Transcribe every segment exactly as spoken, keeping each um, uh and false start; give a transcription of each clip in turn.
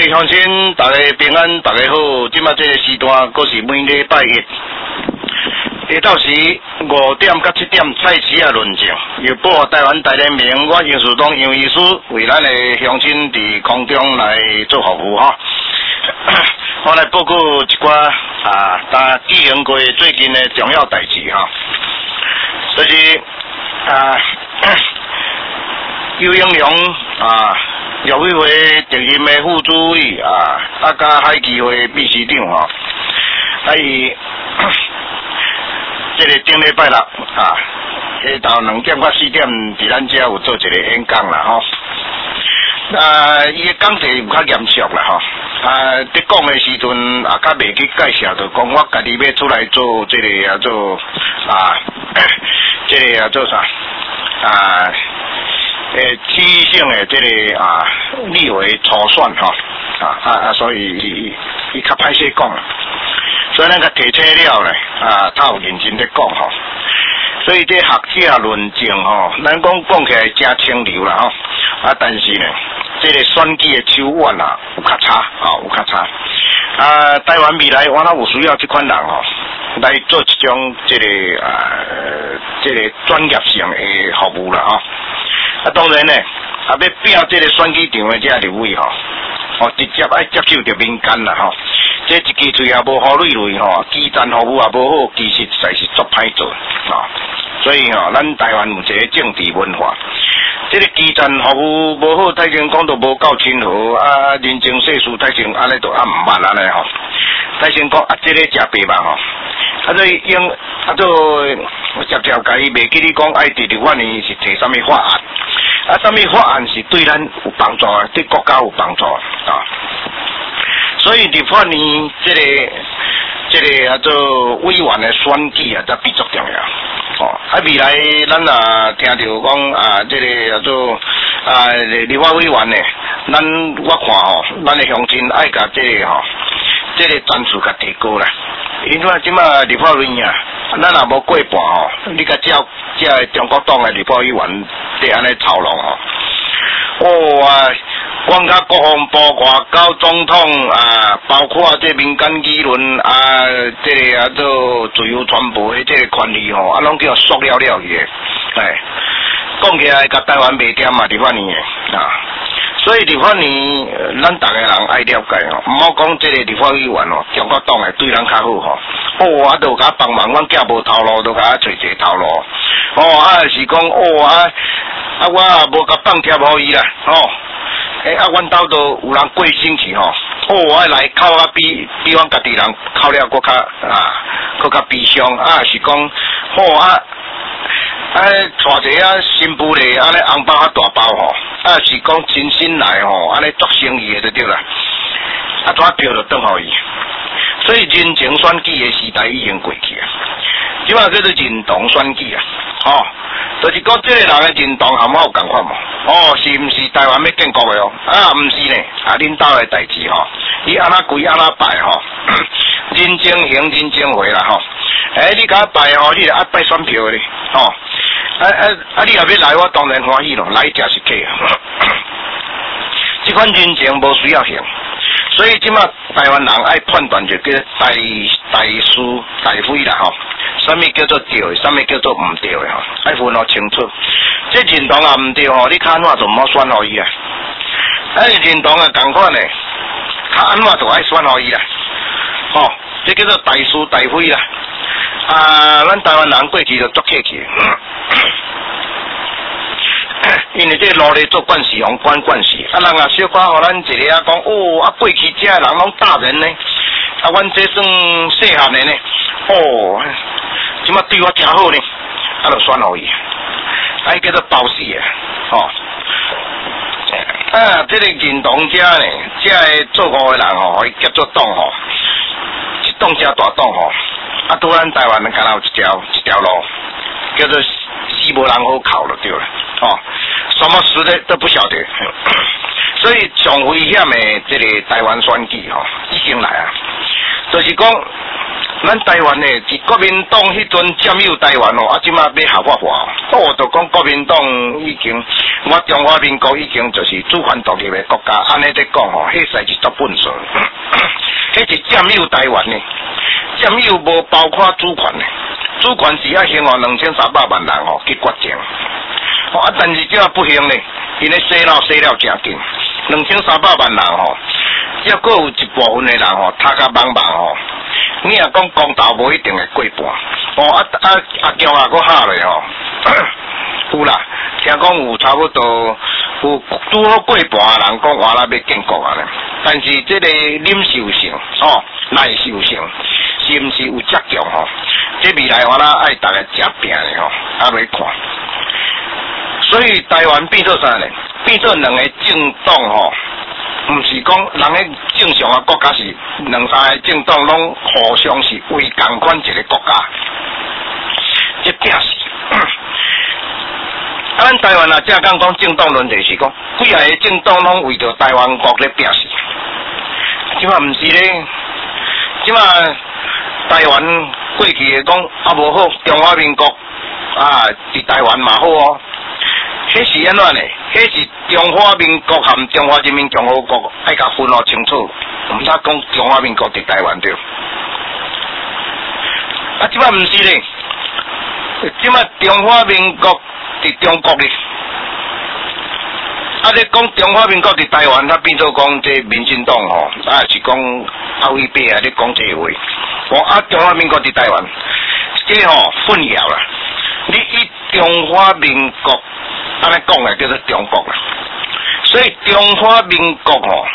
位乡亲，大家平安，大家好。今麦这个时段，阁是每礼拜一，下昼时五点到七点菜市啊论证，由播台湾大联盟，我杨树东杨医师为咱的乡亲伫空中来做服务哈。我来报告一寡啊，大举行过最近的重要代志哈，就是啊，邱永良啊。陆委会执行的副主委啊，啊，甲海基会秘书长吼，啊伊这个顶礼拜六啊，下昼两点到四点，伫咱遮有做一个演讲啦吼。啊，伊的讲题有较严肃啦吼。啊，伫讲的时阵啊，较袂去介绍，就讲我家己要出来做这个啊做啊，这个啊做啥啊？诶，区域性的这个啊，立委初选哈，啊啊啊，所以伊伊较歹势讲，所以咱个提车了咧，啊，他有认真咧讲吼，所以这学者论证吼，咱讲讲起来真清流啦吼，啊，但是呢，这个选举的手腕啊，有较差啊，有较差，啊，台湾未来我若有需要这款人吼，来做一种这个啊，这个专业性的服务啦吼。啊，当然呢，啊，要拼这个选举场的这立委吼，哦，直接爱接受着民间啦吼，这一支嘴也无好累累吼，基层服务也无好，其实实在是足歹做啊。所以吼，咱台湾有一个政治文化，这个基层服务无好，太前讲都无够亲和啊，人情世事太前安尼都啊毋捌安尼吼。太前讲啊，这个食白饭吼。啊，所以用啊，做我直接甲伊袂记你讲，爱伫立法院是提什么法案？啊，什么法案是对咱有帮助的，对国家有帮助啊？所以立法院这个这个啊做委员的选举啊，则比较重要。哦，啊，未来咱啊听到讲啊，这个啊做啊立法委员呢，咱我看吼，咱的乡亲爱甲这个吼。这个战术较提高啦，因为即马立法委员啊，咱若无过半吼，你甲照这中国党的立法委员伫安尼操弄吼，哦啊，光甲国防部、外交、总统啊，包括这民间议论啊，这个啊做自由传播的这个权利吼，啊拢叫缩了了去的，哎，讲起来甲台湾袂掂嘛，立法院的啊。所以立法院，咱大家人爱了解吼，毋好讲这个立法委员哦，中国党诶对咱较好吼。哦，啊，都甲帮忙，阮囝无头路，都甲找一个头路。哦，啊是讲哦啊，啊我也无甲放贴互伊啦，吼。诶，啊，阮兜都有人过星期吼，哦，我来靠啊比比阮家己人靠了搁较啊，搁较悲伤啊，是讲哦啊。啊，带一个啊新妇咧，安尼红包较大包吼，啊是讲真心来吼，安尼做生意的就对啦，啊抓票就转互伊，所以人情选举的时代已经过去啊，即摆叫做认同选举啊，吼，就是讲这个人的认同含我有共款无？哦，是毋是台湾要建国的哦？啊，毋是呢，啊恁兜的代志吼，伊安那跪安那拜吼，人情行人情回啦吼，诶、欸，你甲拜吼，你就爱拜选票的吼。啊啊啊！你若要来，我当然欢喜咯，来者是客。这款人情无需要行，所以即马台湾人爱判断就叫大大是大非啦吼。什么叫做对的，什么叫做唔对的吼，爱分好清楚。这认同啊唔对吼，你看安怎就唔好选互伊啊。啊认同啊共款的，看安怎就爱选互伊啦。吼、哦，这叫做大是大非啦。啊，咱台湾人过去就足客气，因为这努力做惯事，用惯惯事。啊，人啊小可互咱一个啊讲，哦，啊过去这人拢大人呢，啊，阮这算细汉的呢，哦，即马对我真好呢，啊，就选互伊，啊，叫做包死啊，吼、哦。啊，这个认同者呢，这个做五个人吼，可以叫做党吼，一党加大党吼。啊，拄咱台湾敢若有一条一条路，叫做死无人好靠就对了，哦，什么事的都不晓得，所以上危险的这个台湾选举吼、哦、已经来啊，就是讲咱台湾呢，是国民党迄阵占有台湾哦，啊，即马要合法化哦，我就讲国民党已经，我中华民国已经就是主权独立的国家，安尼在讲吼，迄实是作笨事，迄是占有台湾呢，占有无包括主权呢，主权是要行哦两千三百万人哦去决定，哦啊，但是即马不行呢，因为洗脑洗了诚紧，两千三百万人吼，还佫有一部分的人吼，他甲茫茫吼。你若讲公道无一定会过半，哦啊啊阿强啊，佫下咧吼，有啦，听讲有差不多有拄好过半的人讲话啦要建国啊咧，但是这个忍受性哦耐受性是毋是有遮强吼？这未来我啦爱大家吃拼的吼，啊来看，所以台湾变做啥咧？变做两个政党吼。毋是讲人诶正常诶国家是两三个政党拢互相是为共款一个国家，这正是。啊，咱台湾啊，正讲讲政党论题是讲，几下个政党拢为着台湾国咧拼死。即马毋是咧，即马台湾过去诶讲啊无好，中华民国啊伫台湾嘛好哦。迄是安怎呢？迄是中华民国含中华人民共和国爱甲分哦清楚，毋通讲中华民国伫台湾对。啊，即摆毋是咧，即摆中华民国伫中国咧。啊，咧讲中华民国伫台湾，他变做讲这民进党吼，啊是讲阿伟伯啊咧讲这话，讲啊中华民国伫台湾，这吼混淆啦。你以中华民国。安尼讲诶，叫做中国啦，所以中华民国吼，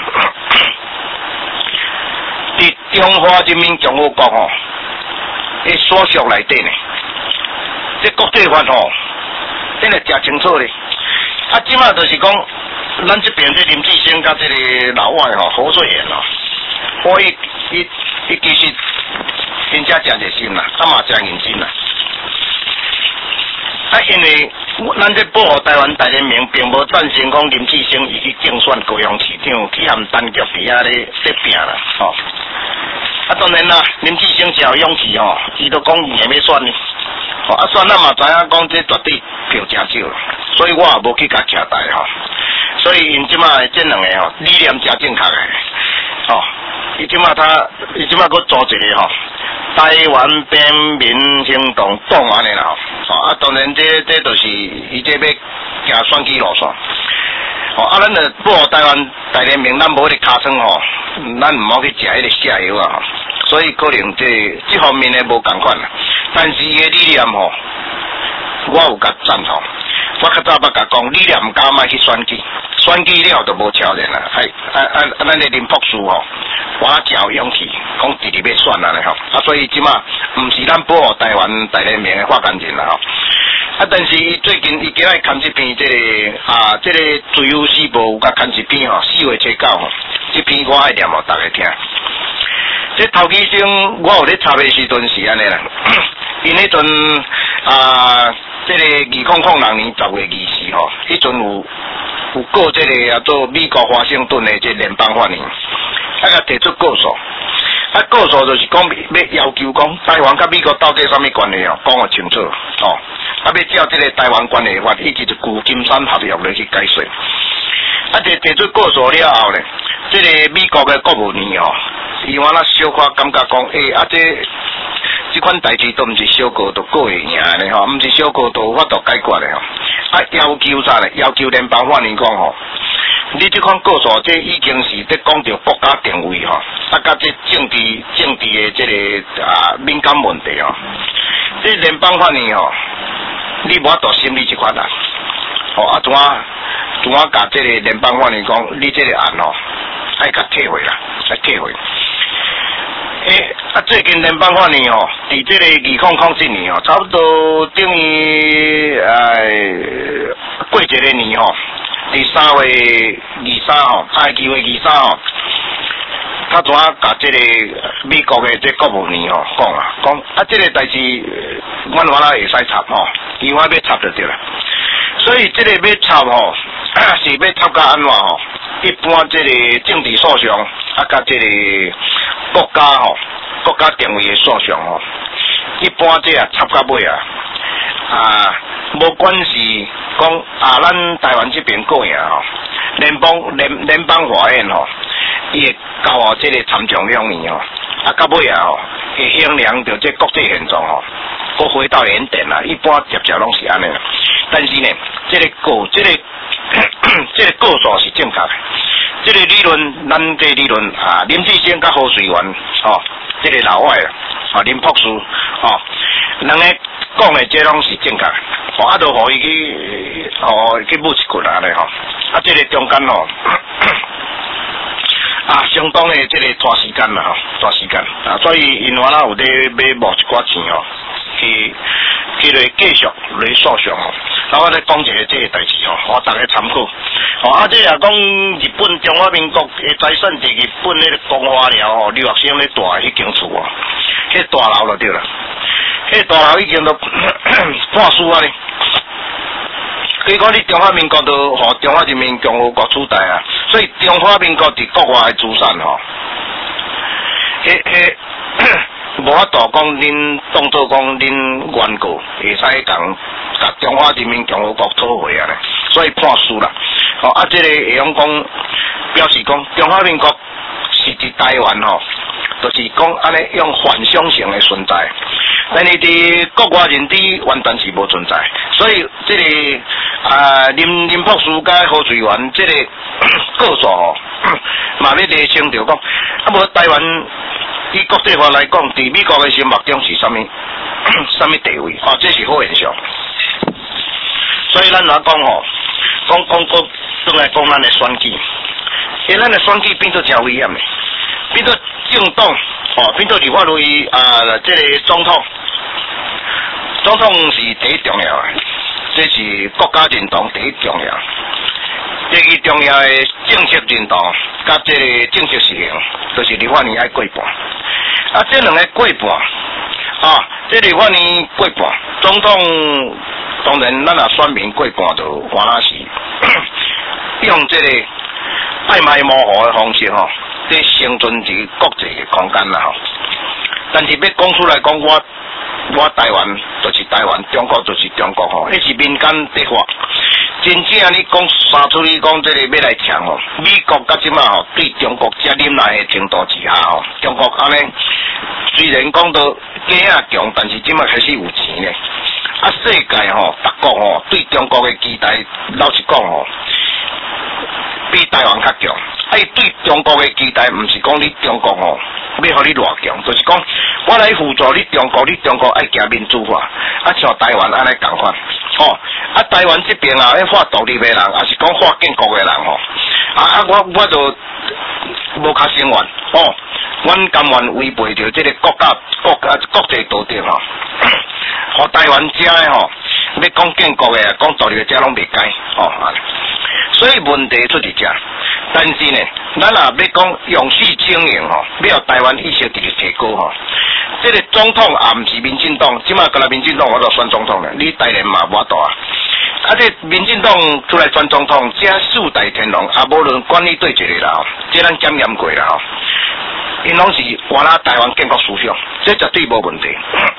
伫中华人民共和国吼，诶所属内底呢，这国际法吼，真个诚清楚咧。啊，即马就是讲，咱这边这林志升甲这个老外吼，何水贤咯，我伊伊伊其实真正诚热心啦，啊嘛诚认真啦。啊，因为咱这保护台湾大联盟并无赞成讲林志升伊去竞选高雄市长，去含单局底下咧咧拼啦，吼、哦。啊，当然啦，林志升是有勇气吼，伊都讲伊会要选呢。哦，啊，选咱嘛知影讲这绝对票真少，所以我也无去甲徛台吼。所以因即马这两个吼理念真正确诶，吼、哦。伊即马他伊即马佫组一个吼。台湾边民行动党安尼啦，哦啊，当然这这就是伊这要行选举路线，哦啊，咱着保护台湾大联盟，咱无迄个尻川吼，咱毋好去食迄个下药啊，所以可能这这方面呢无共款啦，但是伊个理念吼，我有甲赞同。我较早捌甲讲，理念毋敢卖去选举，选举了就无超人啦。哎，啊啊啊！咱的林博士吼，我真有勇气，讲直直要选啦咧吼。啊，所以即马毋是咱保护台湾大联盟的发言人啦吼。啊，但是伊最近伊今日看这篇这个啊，这个自由时报有甲看一篇吼，四月七九吼，这篇我爱念互大家听。这头期生我有咧插的时阵是安尼啦，因迄阵啊。这个二零零六年十月二十吼，迄阵有有告这个叫做美国华盛顿的这联邦法院，啊甲提出告诉，啊告诉就是讲要要求讲台湾甲美国到底什么关系哦，讲得清楚哦，啊要照这个台湾关系法以及就旧金山合约来去解说，啊提提出告诉了后咧，这个美国的国务院哦，伊我那小可感觉讲，诶、欸、啊这。这款代志都毋是小哥都过会赢的吼，毋是小哥都有法度解决的吼。啊，要求啥咧？要求联邦法院讲吼，你这款告诉这已经是在讲到国家定位吼，啊，甲这政治政治的这个啊敏感问题吼。这联邦法院吼，你无法度审理这款案，吼啊，怎啊怎啊甲这个联邦法院讲，你这个案吼，爱甲退回啦，爱退回。诶、欸，啊，最近联邦法院吼，伫这个二零零七年吼，差不多等于呃过一个年吼，伫三月二三号，啊，二月二三号，他怎啊甲这个美国的这国务院吼讲啊，讲啊，这个代志，阮我啦会使插吼，伊我要插就对啦。所以这个要插吼，是要插甲安怎吼？一般这个政治诉讼啊，甲这个国家吼， 国家定位的数上吼，一般这啊插到尾啊，啊，无管是讲啊，咱台湾这边过赢吼，联邦联联邦法院吼，伊会交哦这个参众两年吼，啊到尾啊吼，会衡量着这国际现状吼，搁回到原点啦，一般接接拢是安尼啦。但是呢，这个告这个这个告诉是正确的。这个理论，咱这理论啊，林志坚甲何水源哦，这个老外啦，啊林博士哦，两个讲的这拢是正确的，哦啊，都互伊去哦去舞一棍啊咧吼，啊这个中间哦。啊，相当的这个拖时间啦吼，拖时间啊，所以因原来有咧要募一寡钱吼，去去来继续来诉讼吼。然后咧讲一个这个代志吼，我大家参考。哦，啊，这也讲日本中华民国的财产伫日本迄个光华寮吼，留学生咧住迄间厝哦，迄大楼就对啦，迄大楼已經都判输啊咧。所以讲，你中华民国都互中华人民共和国取代啊，所以中华民国伫国外的资产吼，迄迄无法度讲恁当作讲恁原告会使讲甲中华人民共和国讨回啊咧，所以判输啦。哦，啊，这个会用讲表示讲中华民国是伫台湾吼，就是讲安尼用幻想性的存在。但是伫国外人伫完全是无存在，所以这个啊林林博士甲何水源这个告诉吼，嘛要厘清着讲，啊无台湾以国际法来讲，伫美国的心目中是啥物啥物地位？哦，这是好现象。所以咱来讲吼，讲讲讲，转来讲咱的选举，因为咱的选举变做真危险的，变做政党。哦，变做立法会啊，这个总统，总统是第一重要的，这是国家认同第一重要。第二重要的政策认同，甲这个政策实行，就是立法院爱过半。啊，这两个过半，啊，这立法院过半，总统当然咱啊选民过半就原来是用这个暧昧模糊的方式吼。这生存伫国际的空间啦吼，但是要讲出来讲，我我台湾就是台湾，中国就是中国吼，迄是民间的话。真正你讲三出你讲这个要来抢吼，美国甲即马吼对中国遮忍耐的程度之下吼，中国安尼虽然讲到价啊强，但是即马开始有钱咧。啊，世界吼，各国吼对中国的期待，老实讲吼，比台湾较强。啊，伊对中国的期待，毋是讲你中国吼要互你偌强，就是讲我来辅助你中国，你中国爱行民主化，啊像台湾安尼共款，哦，啊台湾这边啊，要发独立的人，也是讲发建国的人吼，啊啊我我就无较声援，哦，阮甘愿违背着这个国家国家国际道德吼，互台湾遮的吼，要讲建国的，讲独立的遮拢袂改，哦，所以问题出伫遮。但是呢，咱也要讲用势经营吼，要台湾意识直直提高吼。这个总统也毋是民进党，即马个来民进党我就选总统了，你台联嘛无大啊。啊，这民进党出来选总统，这四大天龙啊，无论管理对一个啦吼，这咱检验过啦吼，因拢是原来台湾建国思想，这绝对无问题。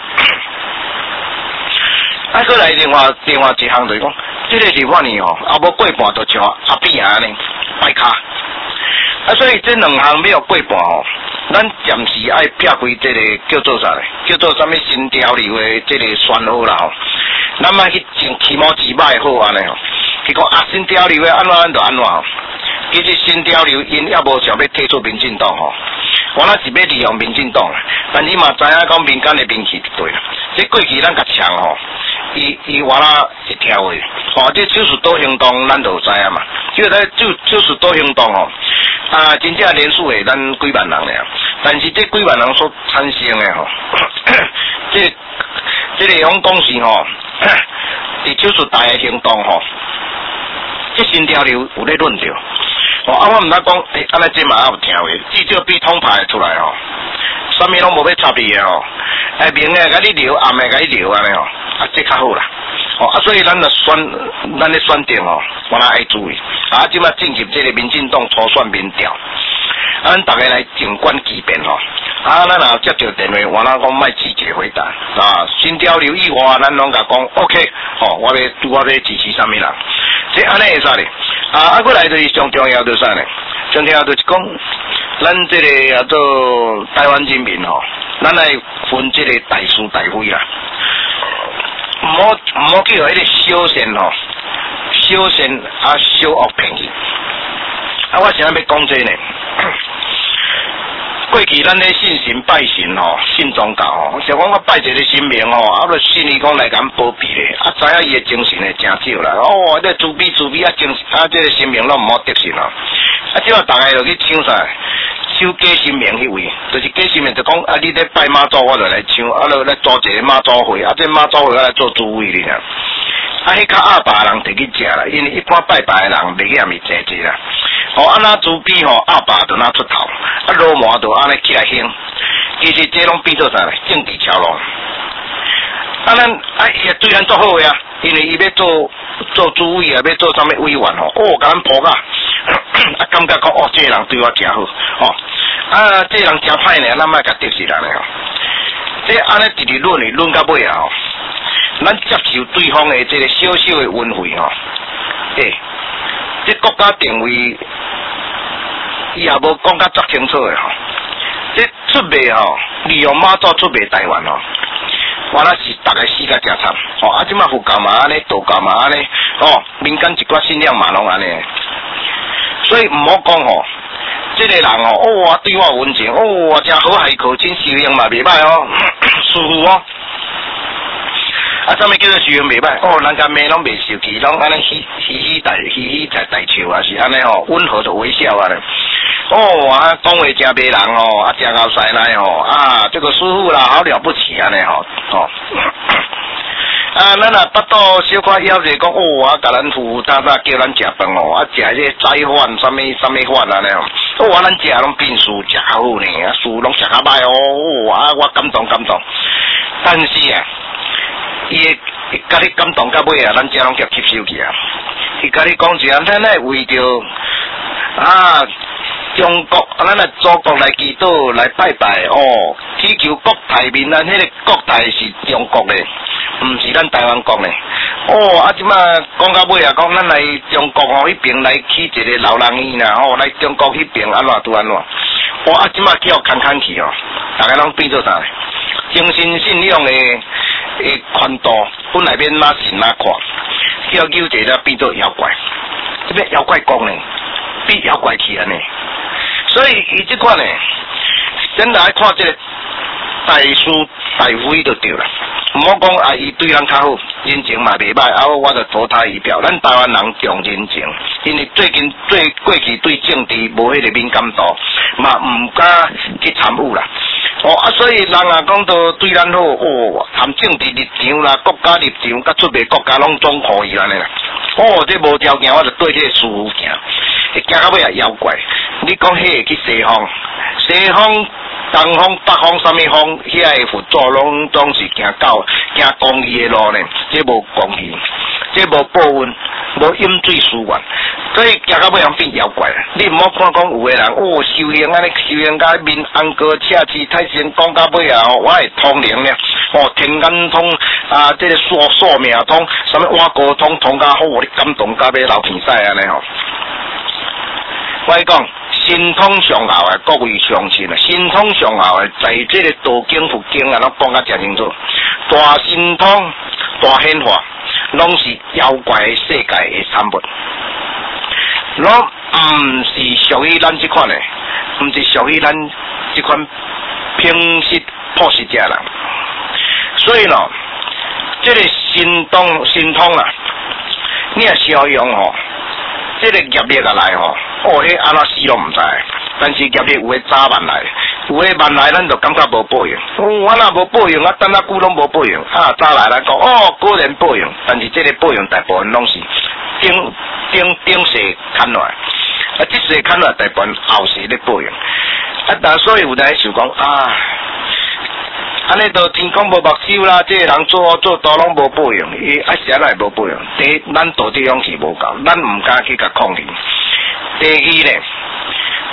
啊，过来另外另外一项就是讲，这个立法院吼，啊无过半就像阿扁安尼摆卡，啊，所以这两项没有过半吼，咱暂时爱撇开这个叫做啥咧？叫做啥物新条例的这个选好啦吼，咱莫去前起毛几摆好安尼吼，去讲啊新条例要安怎咱就安怎吼，其实新条例因也无想要退出民进党吼。我那是要利用民进党，但是嘛知影讲民间的名气就对啦。这过去咱甲抢吼，伊伊我那会跳的，哦，这九十多行动咱就知影嘛。就在九九十多行动吼，啊，真正人数会咱几万人了，但是这几万人所产生的吼，这这个用讲是吼，伫九十大的行动吼，这新条例有咧论着。哦，啊，我毋知讲，诶、欸，安尼这嘛有听话，至少比通牌出来吼，啥物拢无要插你的吼，诶，明诶甲你留，暗诶甲你留安尼吼，啊，这较好啦。哦，啊，所以咱着选，咱咧选定吼，我来爱注意。啊，即马进入这个民进党初选民调， 啊，咱大家来静观其变吼。啊，咱若接到电话，我那讲卖拒绝回答啊，心交流意话，咱拢甲讲 OK， 哦，我要我要支持啥物人，这安尼会使咧。啊，啊，过来就是上重要就是啥咧？上重要就是讲，咱这个叫做台湾人民吼，咱来分这个大是大非啦，唔好唔好叫迄个小善吼，小善啊小恶便宜。啊，我想要讲这呢。过去咱咧信神拜神吼，信宗教吼，像讲我拜一个神明吼，啊，就信伊讲来甲咱保庇咧，啊，知影伊诶精神诶真少啦，哦，这慈悲慈悲啊，精啊，这个神明拢毋好得信咯，啊，即话大家就去抢啥？抢假神明迄位，就是假神明就讲啊，你咧拜妈祖，我就来抢，啊，就来组一个妈祖会，啊，这妈祖会来做主位咧。啊，迄较阿爸人摕去食啦，因为一般拜拜诶人袂去暗暝坐坐啦。哦，安那慈悲吼，阿爸就那出头，啊，罗马就安尼起来兴。其实这拢变做啥咧？政治桥路。啊，咱啊，也对咱做好呀，因为伊要做做主委啊，要做啥物委员吼，哦，甲咱抱啊，啊，感觉讲哦，这个人对我真好，哦，啊，这个人真歹呢，咱莫甲得罪人咧吼。这安尼直直论哩，论到尾啊吼。咱接受对方的这个小小的恩惠吼，诶、欸，这国家定位伊也无讲甲足清楚的吼，这出卖吼，利用马祖出卖台湾吼，我那是大概死甲真惨，哦，啊，即马佛教嘛安尼，道教嘛安尼，哦，民间一寡信仰嘛拢安尼，所以毋好讲吼，这个人吼，哦，对我有温情，哦，真好海口，真修养嘛袂歹哦，舒服哦。啊，啥物叫做修养袂歹？哦，人家骂拢袂受气，拢安尼嘻嘻嘻大嘻嘻在大笑啊，是安尼吼，温和就微笑啊咧。哦，啊，讲话真迷人哦，啊，真够犀利哦，啊，这个师傅啦，好了不起安尼吼，哦。啊，咱若巴肚小可枵者讲，哦，啊，甲咱呼呼喳喳叫咱食饭哦，啊，食迄个斋饭，啥物啥物饭安尼哦，哦，啊，咱食拢变素食好呢，啊，素拢食较歹哦，啊，我感动感动，但是啊。伊会甲你感动到尾啊，咱遮拢叫吸收去啊。伊甲你讲一下，咱来为着啊中国，咱来祖国来祈祷来拜拜哦，祈求国台民咱迄个国台是中国的，毋是咱台湾国的。哦，啊，即马讲到尾啊，讲咱来中国哦，迄边来起一个老人院啦，哦，来中国迄边安怎拄安怎？哦，啊，即马叫看看去哦，大家拢变做啥？精神信仰的。诶，宽度本来免哪神哪看，叫叫一个变做妖怪，这边妖怪讲呢，比妖怪去安尼，所以伊即款呢，咱来看这个大师大非就对啦，毋好讲啊，伊对咱较好，人情嘛袂歹，啊，我就投他一票。咱台湾人重人情，因为最近对过去对政治无迄个敏感度，嘛毋敢去参与啦。哦啊，所以人啊讲到对咱好，哦，含政治立场啦、国家立场，甲出卖国家拢总可以安尼啦。哦，这无条件，我就对这个师傅行，会行到尾也妖怪。你讲迄个去西方，西方、东方、北方，啥物方，遐个佛祖拢总是行到行公义的路呢，这无公义，这无报恩，无饮水思源。所以行到尾人变妖怪啦！你毋好看讲有个人哦，修行安尼修行甲面红高赤赤太神讲到尾啊，我会通灵咧，哦天眼通啊，这个素素命通，什么挖沟通通甲好，你感动甲要流鼻屎安尼吼。我讲神通上后的各位乡亲啊，神通上后的在这个道经佛经啊，拢讲甲真清楚，大神通、大显化，拢是妖怪的世界的产物。拢毋是属于咱这款的，毋是属于咱这款平实朴实者人。所以咯，这个神通神通啊，你也小用吼，这个业力啊来吼，哦，迄安怎死拢毋知。但是业力有诶早慢来，有诶慢来，咱就感觉无报应。哦，我若无报应，啊等啊久拢无报应。啊，早来咱讲哦，果然报应，但是这个报应大部分拢是顶顶顶世砍落来，啊，即世砍落来大部分后世咧报应。啊，但所以有人想讲啊，安尼都天公无目睭啦，这个人做做多拢无报应，伊啊是安尼无报应。第一，咱道德勇气无够，咱毋敢去甲抗议。第二咧。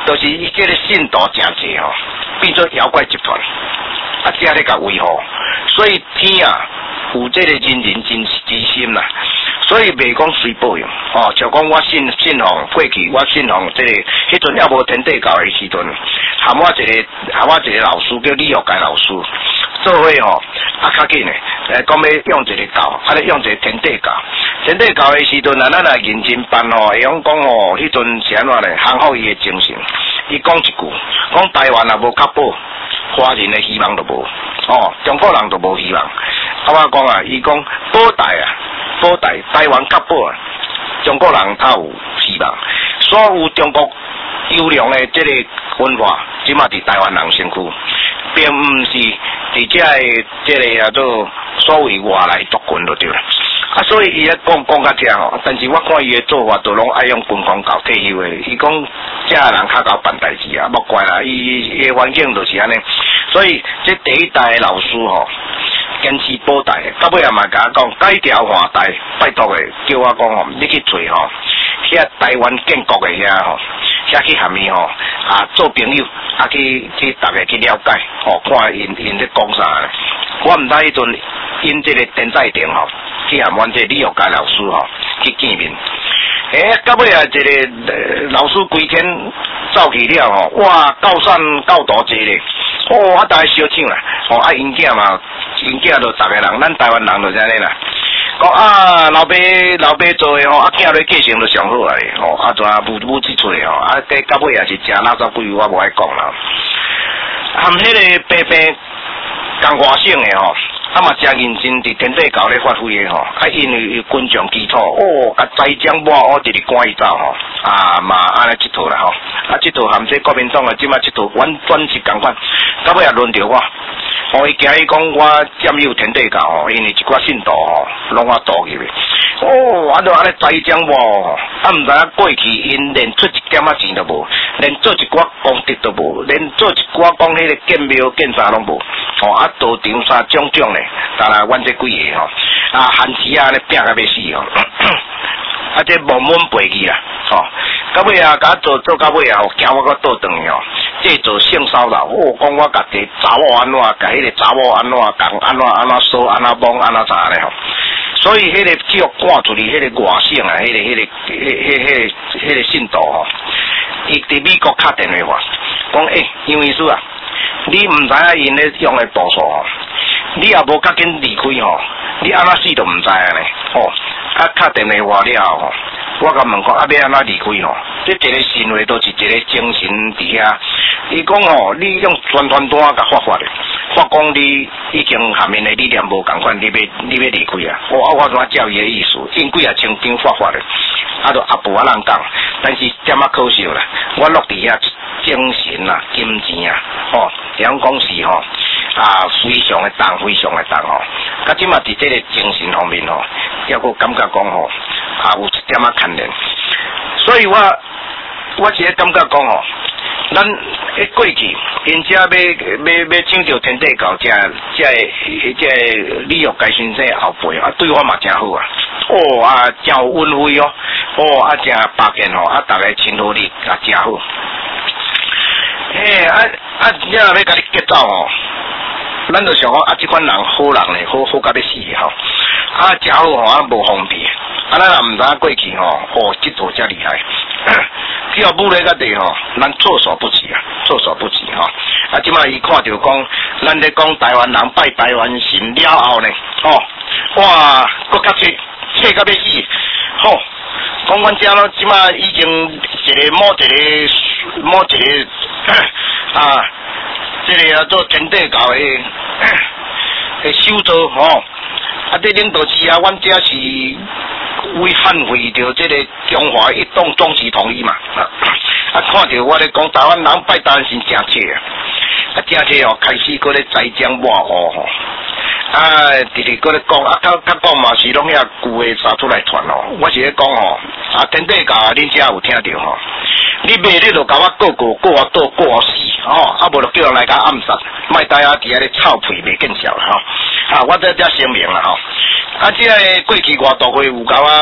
就是伊这个信徒真济吼，变做妖怪集团，啊，这咧甲维护，所以天啊有这个人人之之心啦。所以袂讲随报用，哦，就讲我信信奉过去，我信奉这个，迄阵还无天地教的时阵，含我一个含我一个老师叫李玉介老师，做伙吼啊较紧诶，诶讲要用一个教，啊咧用一个天地教，天地教的时阵啊，咱来认真办吼，会用讲吼，迄阵是安怎咧，行好伊的精神，伊讲一句，讲台湾也无较保，华人的希望都无，哦，中国人都无希望，啊我讲啊，伊讲保台啊。保台台湾较保啊，中国人较有希望。所有中国优良的这个文化，即马伫台湾人身躯，并唔是伫遮的这个叫做所谓外来族群就对啦。啊，所以伊咧讲讲较正吼，但是我看伊的做法都拢爱用军方教退休的。伊讲遮人较搞办代志啊，莫怪啦，伊伊的环境就是安尼。所以这第一代的老师吼。坚持保台，到尾也嘛甲我讲改条换代，拜托诶，叫我讲吼，你去找吼，遐台湾建国诶遐吼，遐去含伊吼啊做朋友，啊去去逐个去了解，吼看因因咧讲啥咧。我毋知迄阵因这个电台顶吼，去含阮这李玉介老师吼去见面。诶、欸，到尾啊，一个、呃、老师规天走去了吼，哇，教散教大济咧，哦，啊，大家小抢啦，哦，啊，因囝嘛，因囝就逐个人，咱台湾人就安尼啦。讲啊，老爸老爸做诶吼，啊，囝咧继承就上好啊咧，吼，啊，怎啊母母子出诶吼，啊，这到尾也是食垃圾鬼，我无爱讲啦。含迄个白白共外省诶吼。啊嘛真认真伫天地教咧发挥诶吼，啊因为军将基础，哦，甲栽赃抹哦，直直赶伊走吼，啊嘛安尼一套啦吼，啊这套含这国民党诶，即马这套完全是共款，到尾也轮到我，哦伊惊伊讲我占有天地教吼，因为一寡信徒吼，拢我倒去咧，哦，啊就安尼栽赃抹哦，啊毋知影过去因连出一点仔钱都无，连做一寡功德都无，连做一寡讲迄个建庙建啥拢无，哦啊道场啥种种咧。当然，阮这几个吼，啊，汉子啊，咧拼甲要死吼，啊，这蒙蒙背去啦，吼，到尾啊，甲做做到尾啊，惊我个倒转去吼，这做性骚扰，我讲我家己查某安怎，甲迄个查某安怎讲，安怎安怎说，安怎帮，安怎查咧吼，所以迄个只要赶出去，迄个外省啊，迄个迄个迄迄迄迄个信徒吼，伊伫美国打电话讲，诶，杨医师啊，你毋知影因咧用诶步数吼。你也无较紧离开吼，你安怎死都毋知啊咧，吼，啊敲电话了吼，我甲问讲啊要安怎离开吼，这一个行为都是一个精神伫遐。伊讲吼，你用宣传单甲发发咧，发讲你已经下面的理念无共款，你要你要离开啊，我我怎照伊的意思，因几啊千张发发咧，啊都阿无啊人讲，但是点啊可惜啦，我落伫遐精神啊、金钱啊，吼，人讲是吼。啊，非常的重，非常的重吼。甲即嘛伫这个精神方面吼，抑个感觉讲吼，啊有一点仔牵连。所以我我是感觉讲吼，咱迄过去，因遮要要要抢着天地教遮遮遮李玉介先生后辈啊，对我嘛真好啊。哦啊，真有恩惠哦，哦啊真巴结吼，啊大家亲和力啊真好。嘿啊啊，遮要甲你结走吼。咱就想讲啊，即款人好人咧，好好甲要死吼，啊，真好吼，啊无方便，啊，咱也毋知影过去吼，哦，即套遮厉害，只要武咧个地吼，咱措手不及啊，措手不及吼，啊，即摆伊看着讲，咱咧讲台湾人拜台湾神了后呢，哦，哇，搁较切切甲要死，吼，讲阮遮咯，即摆已经一个某一个某一个啊。这个啊做天地教的的首座吼，啊，这领导之下，阮遮是为捍卫着这个中华一党总是统一嘛，啊，看着我咧讲台湾人拜台湾神真切啊，啊，真切哦，开始搁咧栽赃抹污吼，啊，直直搁咧讲，啊，较较讲嘛是拢遐旧的杀出来传哦，我是咧讲吼，啊，天地教恁遮有听着吼。你卖你就甲我告告告我倒告我死，吼、哦，啊无就叫人来甲暗杀，卖大家伫遐咧臭屁袂见笑啦，吼、哦，啊，我这这声明啦，吼、哦，啊，这个过去外大会有甲我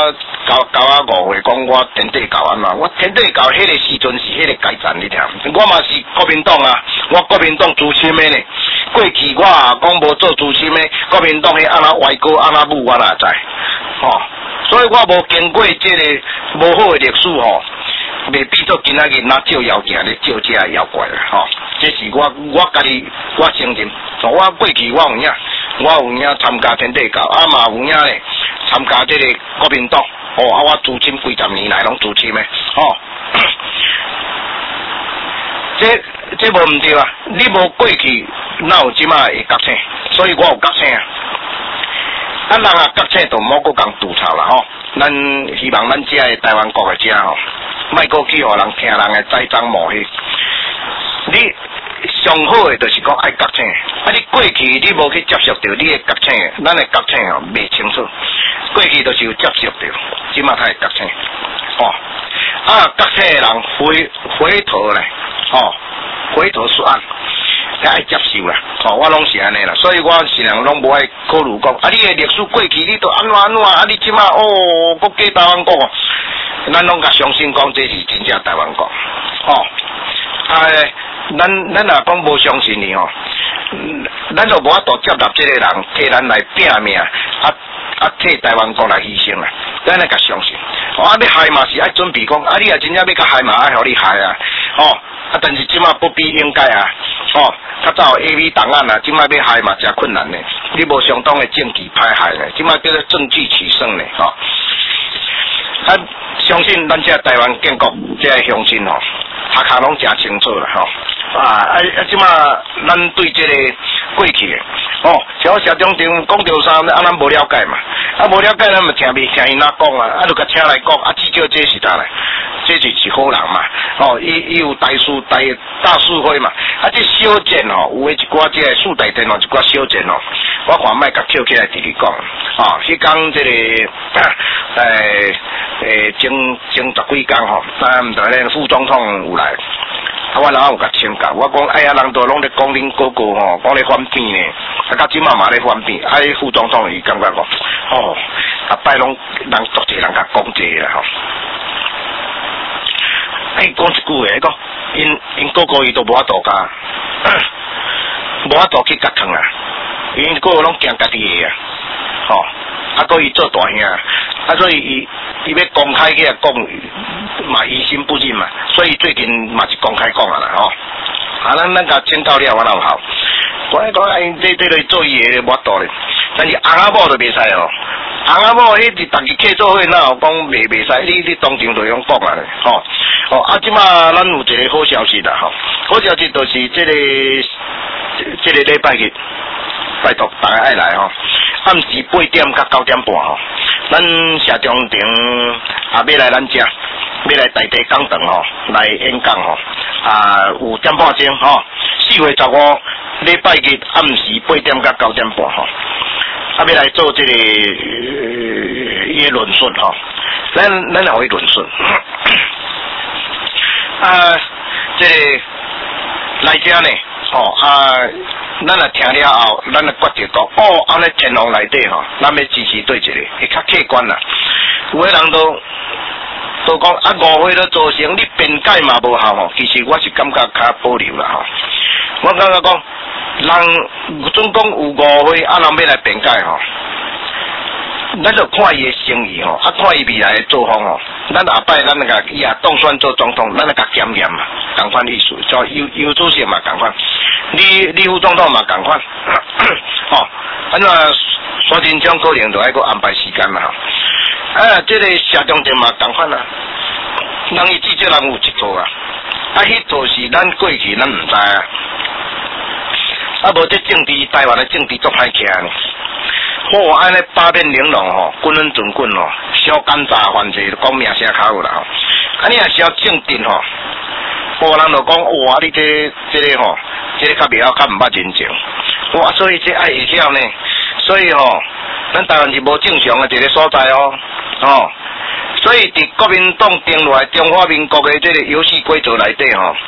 九九啊五岁讲我天地教安嘛，我天地教迄个时阵是迄个阶层，你听，我嘛是国民党啊，我国民党资深的呢。过去我啊讲无做资深的，国民党迄安那歪歌安那舞我哪知，吼、哦，所以我无经过即个无好的历史吼，未必做今仔日拿照妖镜咧照这妖怪啦，吼、哦，这是我我家己我承认，我过去我有影，我有影参加天地教，啊嘛有影咧参加即个国民党，哦啊我资深几十年来拢资深的，吼、哦。这这无毋对啊！你无过去，哪有即马会觉醒？所以我有觉醒啊！啊，人啊觉醒就莫搁共吐槽啦吼！咱希望咱遮个台湾国个遮吼，莫搁去互人听人个栽赃抹黑。你上好诶，就是讲爱觉醒。啊，你过去你无去接受到你诶觉醒，咱诶觉醒哦未清楚。过去就是有接受到，即马才会觉醒。哦，啊，觉醒诶人回回头咧。哦，回头是岸，才爱接受啦。哦，我拢是安尼啦，所以我是人拢无爱考虑讲，啊，你诶历史过去你都安怎安怎，啊，你即马哦，国家台湾国哦，咱拢甲相信讲这是真正台湾国。哦，啊，咱咱若讲无相信你哦，咱就无法度接纳这个人替咱来拼命，啊啊替台湾国来牺牲啦，咱来甲相信。哦，啊，你害嘛是爱准备讲，啊，你若真正要甲害嘛，爱互你害啊，哦。啊，但是即马不必应该啊，哦，较早 A V 档案啊，即马要害嘛真困难呢。你无相当的证据歹害呢，即马叫做证据取胜呢，吼、哦。啊，相信咱遮台湾建国遮个乡亲吼，下骹拢诚清楚啦，吼、哦。啊啊啊！即马咱对即个过去的，哦，像我社中长讲着啥，啊，咱无了解嘛，啊，无了解咱咪听未听伊哪讲啊，啊，就甲请来讲，啊，至少这是啥嘞？这就是好人嘛，哦，伊伊有大事大大事会嘛，啊，这小件吼，有诶一寡即个四大天哦，一寡小件哦，我看卖甲捡起来直直讲，哦，迄讲即个诶诶前前十几工吼，咱毋知咧副总统有来。啊，我老有甲请教，我讲哎呀，人都拢咧讲恁哥哥吼，讲咧反变呢，啊，到即马嘛咧反变，啊，副总统伊感觉讲，哦，啊，摆拢人足济人甲讲这啦吼。哎，讲一句话，讲因因哥哥伊都无法度甲，无法度去甲疼啊，因哥哥拢惊家己个啊，吼、哦，啊，搁伊做大兄，啊，所以伊伊要公开去讲，嘛疑心不忍嘛，所以最近嘛是公开讲啊啦，吼、哦，啊，咱咱甲请教了，我哪有效？我讲哎，这这类做伊个无度咧，但是翁仔某就袂使哦。翁仔某迄是逐日客做伙，哪有讲袂袂使？你你当场就用讲啊咧，吼、哦。哦，啊，即马咱有一个好消息啦，吼、哦，好消息就是即、這个即、這个礼拜日，拜托大家爱来吼、哦，暗时八点到九点半吼，咱社中庭也要来咱遮，要来台地讲堂吼，来演讲吼，啊有点半钟吼，四月十五礼拜日暗时八點到九點半吼，啊要來做這個伊個論述吼，咱咱也會論述。啊，这个来遮呢，哦啊，咱也听了后，咱也决定讲，哦，安尼天龙内底吼，咱要支持对一个，会较客观啦。有个人都都讲啊，误会了造成你辩解嘛无效吼，其實我是感覺較保留啦吼。我感覺講，人總講有誤會，啊人要來辯解吼。咱就看伊嘅誠意吼，啊看伊未來嘅作風吼，咱下擺咱那個伊也當選做總統，咱那個檢驗嘛，共款意思，就有有主席嘛共款，你你副總統嘛共款，吼、哦，安怎蘇貞昌可能就愛個安排時間嘛吼，啊，這個社中庭嘛共款啦，人伊記者人有一套啊，啊，迄套是咱過去咱唔知啊，啊無這政治台灣嘅政治足歹徛呢。哦，安尼八面玲珑吼，滾滾準滾吼，小奸詐犯罪講名聲較有啦吼。啊，你若是要正直吼，有人就講哇，你這這個吼，這個較袂曉較毋捌人情，哇，所以這愛會曉呢。所以吼，咱台灣是無正常嘅一個所在哦，哦，所以佇國民黨定落來中華民國嘅這個遊戲規則內底吼，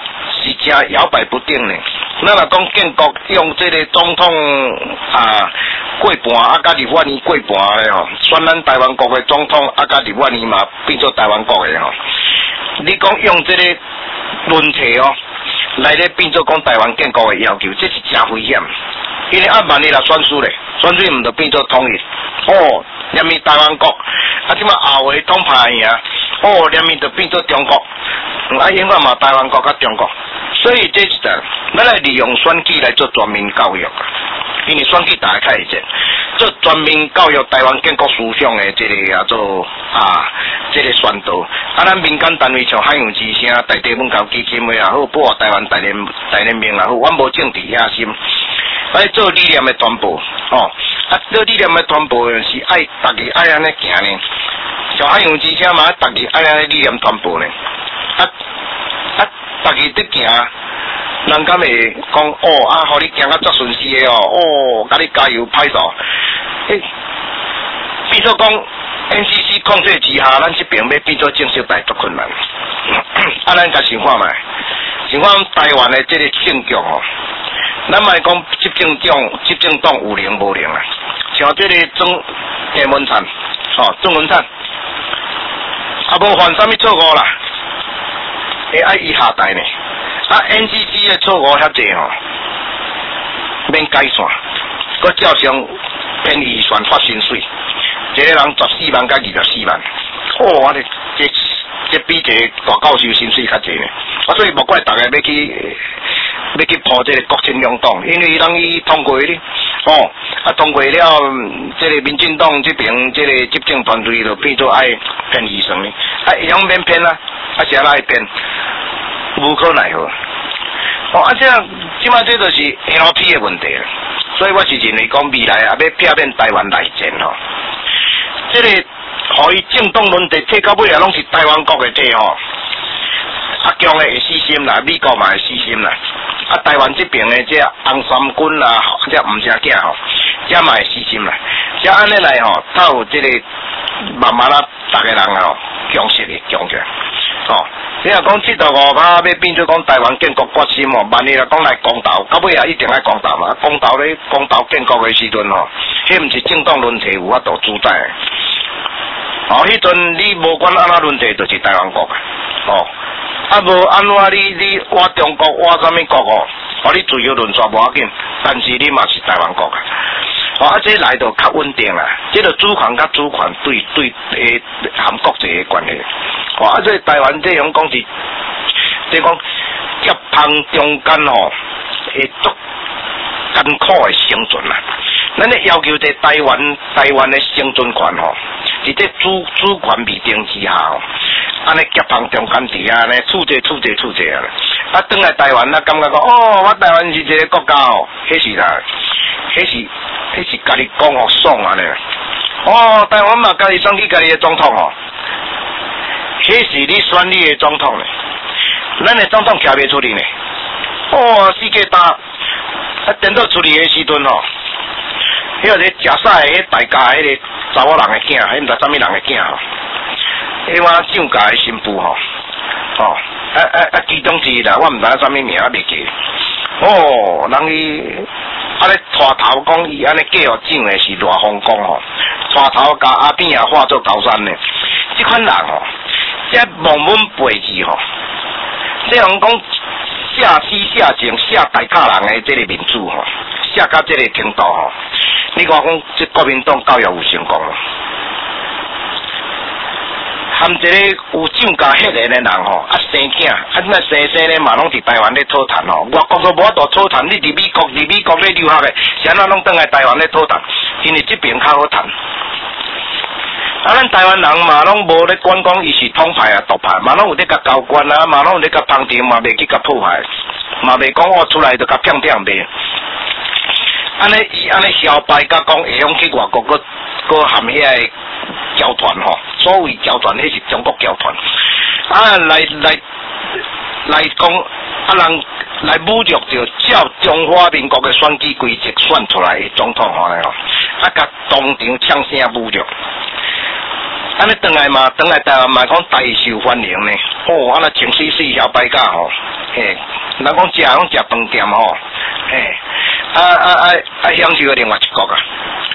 是真摇摆不定呢。咱若讲建国用这个总统啊过半，啊甲立法院过半的吼，选咱台湾国的总统，啊甲立法院嘛变做台湾国的吼。你讲用这个论题哦，来咧变做讲台湾建国的要求，这是真危险。因为啊，万一若选输咧，选输唔就变做统一，哦，连咪台湾国，啊，即马后回统派赢，哦，连咪就变做中国，啊，永远嘛台湾国甲中国。所以这是的，咱来利用选举来做全民教育，因为选举大家较会知，做全民教育台湾建国思想的这个叫做啊，这个宣导。啊，咱民间单位像海洋之声、大地文教基金会也好，保护台湾大联大联盟也好，阮无政治野心，来做理念的传播，哦，啊，做理念的传播是爱大家爱安尼行呢，像海洋之声嘛，大家爱安尼理念传播呢，啊啊。大家在行，人敢会讲哦啊，互你行啊足顺势的哦，哦，甲你加油拍手。诶，变做讲 N C C 控制之下，咱这边要变做正式大足困难。啊，咱甲想看觅，想看台湾的这个政局哦，咱莫讲执政党执政党有灵无灵啊，像这个郑郑文灿，哦，郑文灿，啊无犯啥物错误啦。会爱伊下台呢，啊 N C C 的错误遐济吼，免改线，佮照常偏预算发薪水，一个人十四万甲二十四万，哦，我哋这这比一个大教授薪水较济呢，啊，所以莫怪大家要去要去破这个国情两党，因为当伊通过哩，哦，啊通过了，这个民进党这边这个执政团队就变做爱偏预算哩，啊，一样免偏啦。啊，是安来变，无可奈何。哦，啊，这样，即摆这就是 L P 的问题了。所以我是认为讲未来啊，要避免台湾内战吼。这个，互伊政党问题摕到尾啊，拢是台湾国的体吼。阿强的会死心啦，美国嘛会死心啦。啊，台湾这边的这红三军啦，这吴家囝吼，这嘛会死心啦。这安尼来吼，才有这个慢慢啊，大家人吼强势的强起来。哦，你若讲七十五趴要变做讲台湾建国决心哦，万一若讲来公投，到尾也一定爱公投嘛。公投咧，公投建国的时阵吼，迄毋是政党轮替有法度主宰的。哦，迄阵你无管安怎轮替，就是台湾国啊。哦，啊无安怎你你我中国我啥物国哦，哦你自由论煞无要紧，但是你嘛是台湾国啊。哦，啊，这来就较稳定啦。这个主权甲主权对对诶含国际诶关系。哦，啊，这台湾这样讲是，即讲接碰中间吼，会足艰苦诶生存啦。咱咧要求这台湾台湾诶生存权吼，伫这主主权未定之下吼，安尼接碰中间伫啊，安尼处者处者处者啊。啊，转来台湾啊，感觉讲哦，我台湾是一个国家哦，迄是啦。迄是迄是家己讲哦爽安尼，哦，台湾嘛家己选去家己的总统哦，迄是你选你的总统呢，咱的总统徛袂出去呢，哦，世界大，啊，等到出去的时阵吼，迄个咧食屎的迄大家迄个查某人的囝，迄毋知啥物人的囝吼，迄我上家的新妇吼，哦，啊啊啊，其中之一啦，我毋知影啥物名啊，袂记，哦，人伊。啊！咧带头讲伊安尼计互整的是偌风光吼，带头甲阿扁也化作高山呢。即款人吼，即蒙文背字吼，即人讲下西下情下大卡人的即个民主吼，下到即个程度吼，你看讲即国民党教育有成功咯。含一个有蒋家血缘的人吼，啊生囝，啊那生生咧嘛拢伫台湾咧讨谈吼，外国都无法度讨谈，你伫美国伫美国咧留学的，是安怎拢倒来台湾咧讨谈，因为这边较好谈。啊，咱台湾人嘛拢无咧管讲伊是统派啊独派，嘛拢有咧甲交关啊，嘛拢有咧甲通敌，嘛袂去甲破坏，嘛袂讲我出来就甲骗骗卖。安尼伊安尼嚣摆甲讲会用去外国个个含遐个侨团吼，所谓侨团迄是中国侨团，啊来来来讲啊人来侮辱着照中华民国嘅选举规则选出来的总统吼嘞吼，啊甲当场呛声侮辱， 安尼转来嘛，转来台湾嘛讲大受欢迎呢。哦，安那清水水小摆架吼，嘿，人讲食拢食饭店吼，嘿，啊啊啊啊享受另外一国啊。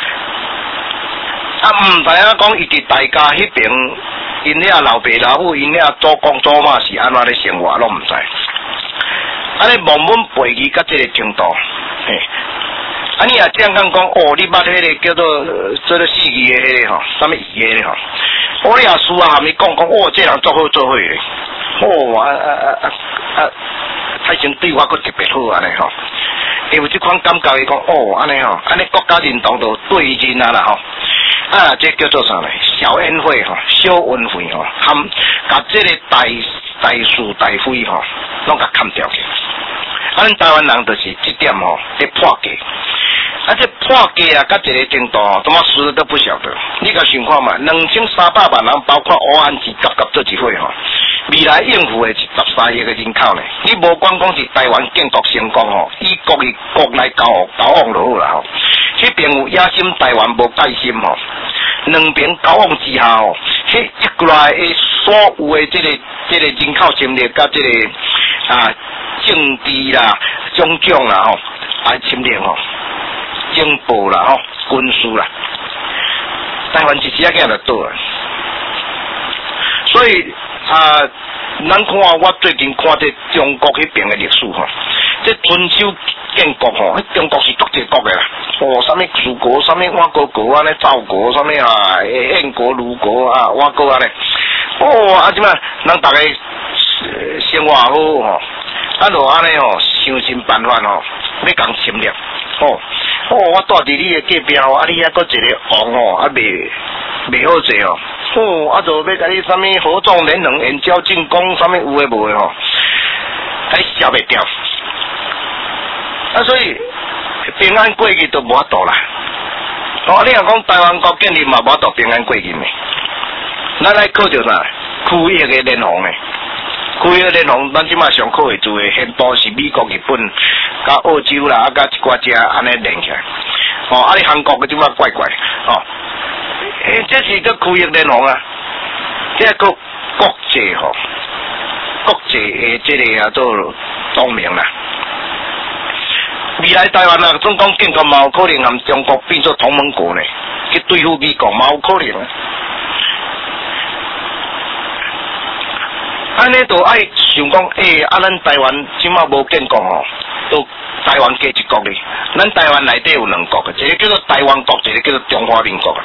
啊，毋知影讲伊伫大家迄边，因遐老爸老母，因遐祖公祖妈是安怎咧生活，拢毋知。安尼望阮背去到这个程度，嘿。啊！你也这样讲讲哦，你捌迄个叫做做咧四字的迄个吼，啥物语的吼？我你也输啊，含伊讲讲哦，这人做好做伙的，哦啊啊啊啊啊，太先对我阁特别好安尼吼。因为这款感觉伊讲哦，安尼吼，安尼国家认同就对认啊啦吼。啊，这叫做啥呢？小恩惠吼，小恩惠吼，含甲这个大大是大非吼，拢甲砍掉去。啊，咱台湾人就是这点吼，咧破解。啊，这破价啊，到一个程度哦，怎么输都不晓得。你甲想看嘛，两千三百万人，包括乌安吉夹夹做一伙吼，未来应付的是十三亿个人口呢。你无光讲是台湾建国成功吼，以国与国来交交往就好啦吼。迄边有野心，台湾无戒心吼，两边交往之下吼，迄一过来的所有的这个这个人口侵略，甲这个啊政治啦、种种啦吼，啊侵略吼。情报啦吼，军事啦，台湾一时仔个就倒啊。所以啊，咱看我最近看这中国迄边的历史吼，这春秋建国吼，中国是独一国的啦。哦，啥物蜀国，啥物倭国国安尼，赵国，啥物啊，燕国、鲁国啊，倭国安尼。哦，啊，即摆咱大家生活好吼，啊，就安尼吼，想尽办法吼，要共侵略，哦。哦，我住伫你的隔壁哦，啊，你遐搁一个王哦，啊，袂袂好势哦，哦，啊，就要甲你啥物合纵连横、援交进攻，啥物有诶无诶吼，还消袂掉。啊，所以平安过日都无法度啦。哦，你若讲台湾国建立嘛，无法度平安过日诶。咱来靠着啥？区域诶联防诶。区域联防，咱即马上靠会做诶，现部是美国、日本、甲澳洲啦，啊，甲一寡只安尼连起来。哦，啊，你韩国嘅即马怪怪，哦，诶，这是个区域联防啊，这个国际吼，国际诶，这个啊做同盟啦。未来台湾啊，总讲建国嘛有可能含中国变做同盟国呢，去对付美国嘛有可能啊。安尼就爱想讲，诶、欸，啊，咱台湾即马无建国吼，都台湾加一国咧。咱台湾内底有两国嘅，一个叫做台湾国，一个叫做中华民国啊。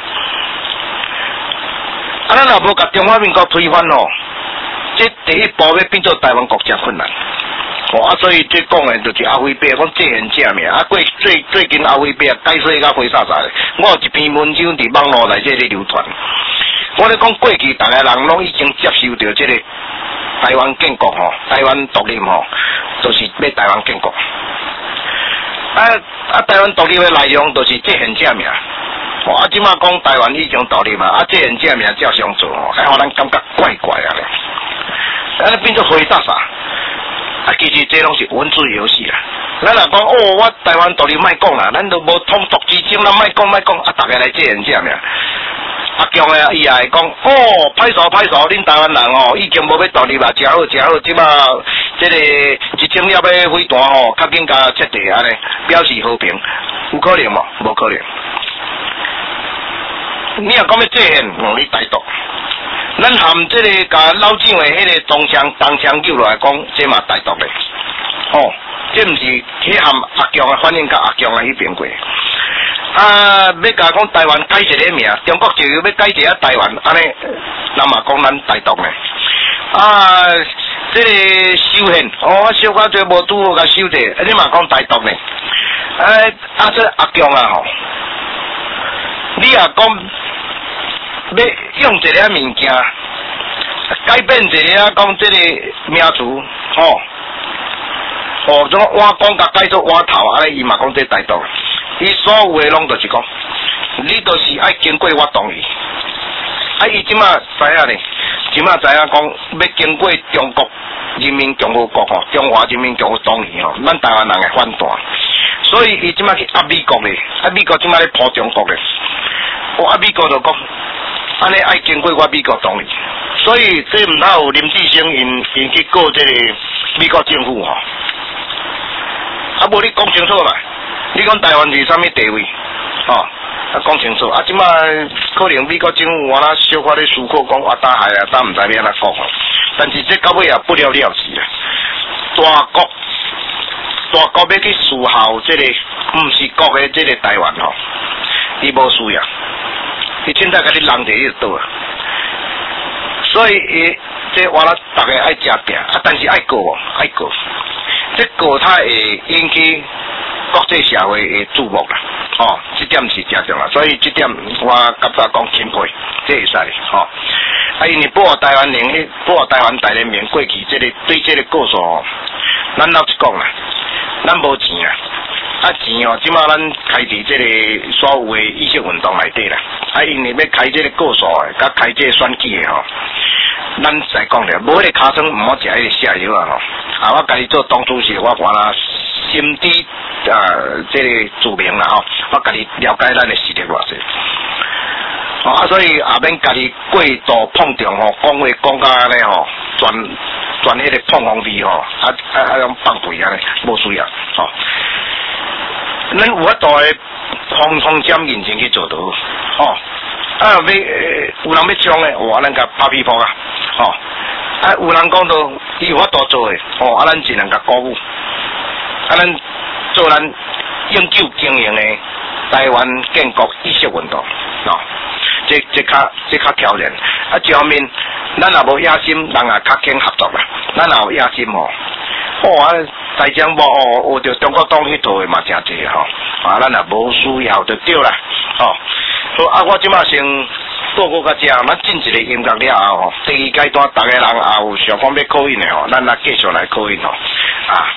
啊，咱若无甲中华民国推翻吼，这第一步要变做台湾国真困难。哦，啊，所以这讲的就是阿辉伯，讲借现借命。啊，过最最近阿辉伯解说甲灰煞煞的，我有一篇文章伫网络内底咧流传。我咧讲过去，大家人拢已经接受到这个台湾建国吼，台湾独立吼，就是要台湾建国。啊啊，台湾独立的内容就是借现借命。哦，啊，即马讲台湾已经独立嘛，啊，借现借命照常做吼，哎，互咱感觉怪怪啊咧，啊，变做灰煞煞。啊，其实这拢是文字游戏啦。咱若讲哦，我台湾独立莫讲啦，咱都无统独之争，咱莫讲莫讲，啊，大家来借现借命。阿强诶，伊也会讲哦，歹手歹手，恁台湾人哦，已经无要独立啦，真好真好，即马即个一千粒诶飞弹吼，较紧甲撤地安尼，表示和平，有可能无？无可能。你若讲要这现，用你台独，咱含即个甲老蒋诶迄个中枪东枪救落来讲，这嘛台独咧，哦，这毋是迄含阿强诶反应甲阿强诶迄边过。啊，要甲讲台湾改一个名，中国就要改一下台湾，安尼，咱嘛讲咱台独呢。啊，这个修宪，哦，修甲侪无拄好甲修者，你嘛讲台独呢？哎，啊，这阿强啊吼，你也讲要用一个物件改变一个讲这个名词，吼、哦，哦，种我讲甲改做我头，安尼伊嘛讲这台独。伊所有诶拢就是讲，你都是爱经过我同意。啊，伊即马知影咧，即马知影讲要经过中国人民共和国吼，中华人民共和国同意吼，咱台湾人诶反弹。所以伊即马去压美国咧，啊美国即马咧扑中国咧，我啊美国就讲， 安尼爱经过我美国同意，所以这唔通有林志升因因去告这个美国政府吼，啊无你讲清楚嘛，你讲台湾是啥物地位，吼、哦，啊讲清楚，啊即摆可能美国政府我那小可咧思考讲啊打海啊打唔知要安怎讲吼，但是这到尾也不了了之啊，大国大国要去思考这个唔是国的这个台湾吼，伊无需要。伊凊彩甲你人伫迄倒啊，所以伊这我啦，大家爱吃定啊，但是爱过哦，爱过，这过它会引起国际社会的注目啦，哦，这点是真重要，所以这点我感觉讲钦佩，这会使吼。啊，因为保护台湾人，保护台湾大联盟过去这个对这个告诉哦，咱老实讲啦，咱无钱啊。啊钱哦，即马咱开伫即个所有的意识运动内底啦，啊因为要开即个告诉的，甲开即个选举的吼，咱再讲了，无迄个尻川毋好食迄个下药啊吼，啊我家己做党主席，我原来心知啊即个自明啦吼，我家己了解咱的实力偌济，哦啊所以也免家己过度碰撞吼，讲话讲甲安尼吼，全全迄个碰风味吼，啊啊啊种放屁安尼，无需要吼。咱有法度诶，方方针认真去做到，吼、哦，啊要、呃、有人要冲诶，哇，咱甲拍屁股啊，吼、哦，啊有人讲到伊有法度做诶，哦，啊咱只能甲鼓舞，啊咱做咱永久经营诶台湾建国意识运动，哦，这这较这较挑战，啊一方面咱也无野心，人也较肯合作啦，咱也有野心吼。哦啊，大将无哦，学着中国党迄套诶嘛真济吼，啊，咱也无需要就对啦，吼、哦。好啊，我即马先报告到这，咱进一个音乐了后吼，第二阶段，逐个人也有想讲要考音诶吼，咱来继续来考音吼，啊。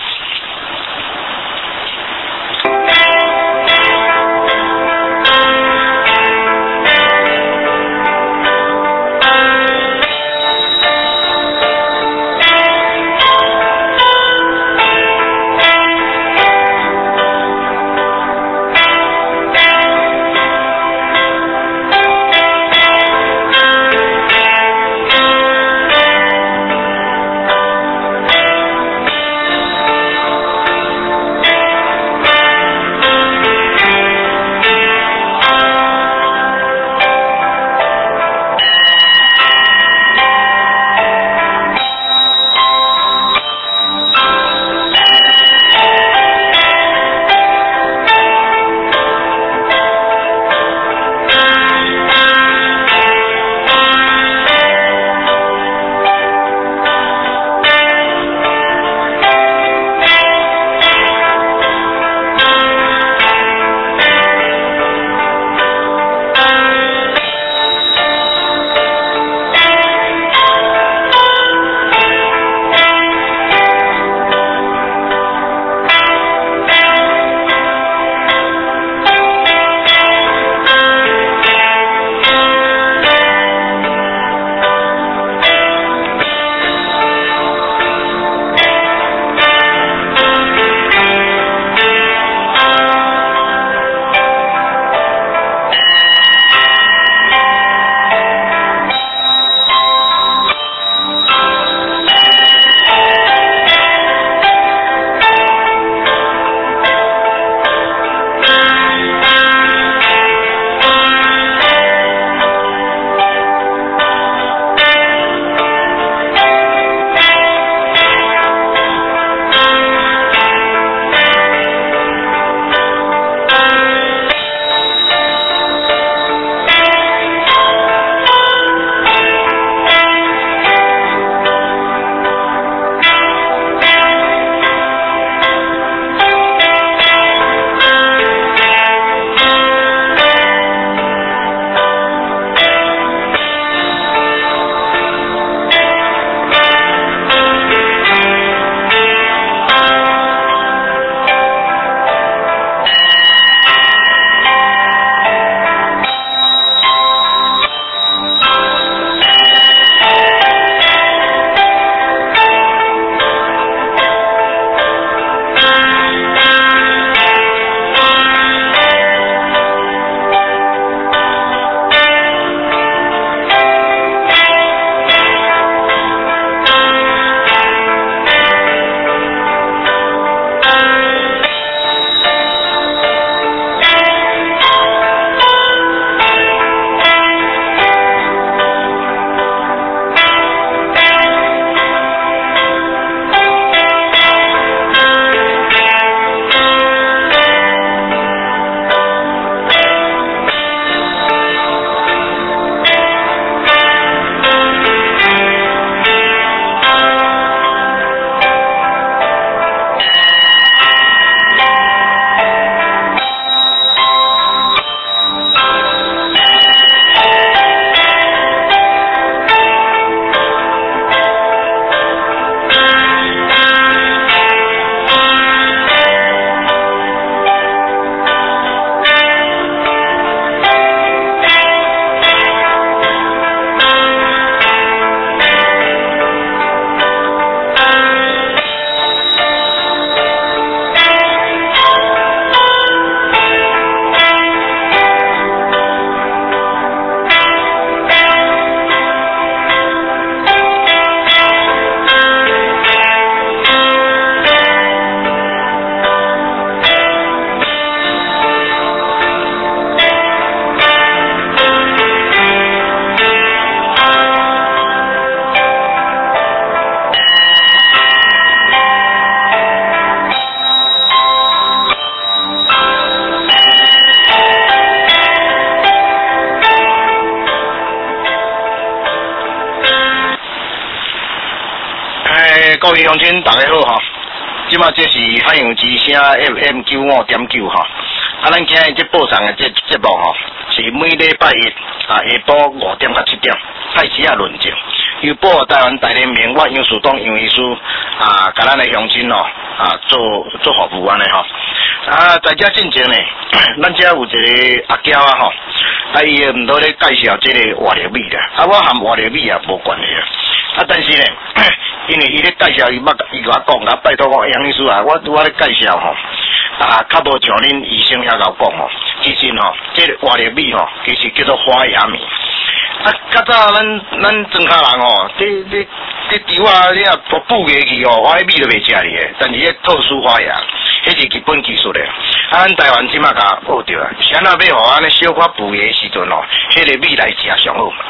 诶，各位乡亲，大家好哈！即马这是海洋之声 F M 九五点九哈。啊，咱今日这播送的这节目哈，是每礼拜一啊下晡五点到七点，太时啊论证。由播台湾大联盟，我杨树东杨医师啊，甲咱的乡亲哦啊做做服务安尼吼。啊，在这进前呢，咱遮有一个阿娇啊吼，啊伊毋多咧介绍这个活力米啦，啊我含活力米也无关系啊。啊，但是呢，因为伊咧介绍，伊捌伊甲我讲啊，拜托我杨律师啊，我我咧介绍吼，啊，较无像恁医生遐甲我讲吼，其实吼，这个活力米吼，其实叫做花芽米。啊，较早咱咱庄卡人吼，这这这猪啊，你啊补下去吼，花芽米都袂食哩诶，但是迄特殊花芽，迄是基本技术咧。啊，咱台湾即马甲学着啊，啥那要互安尼小可补下时阵吼，迄个米来食上好。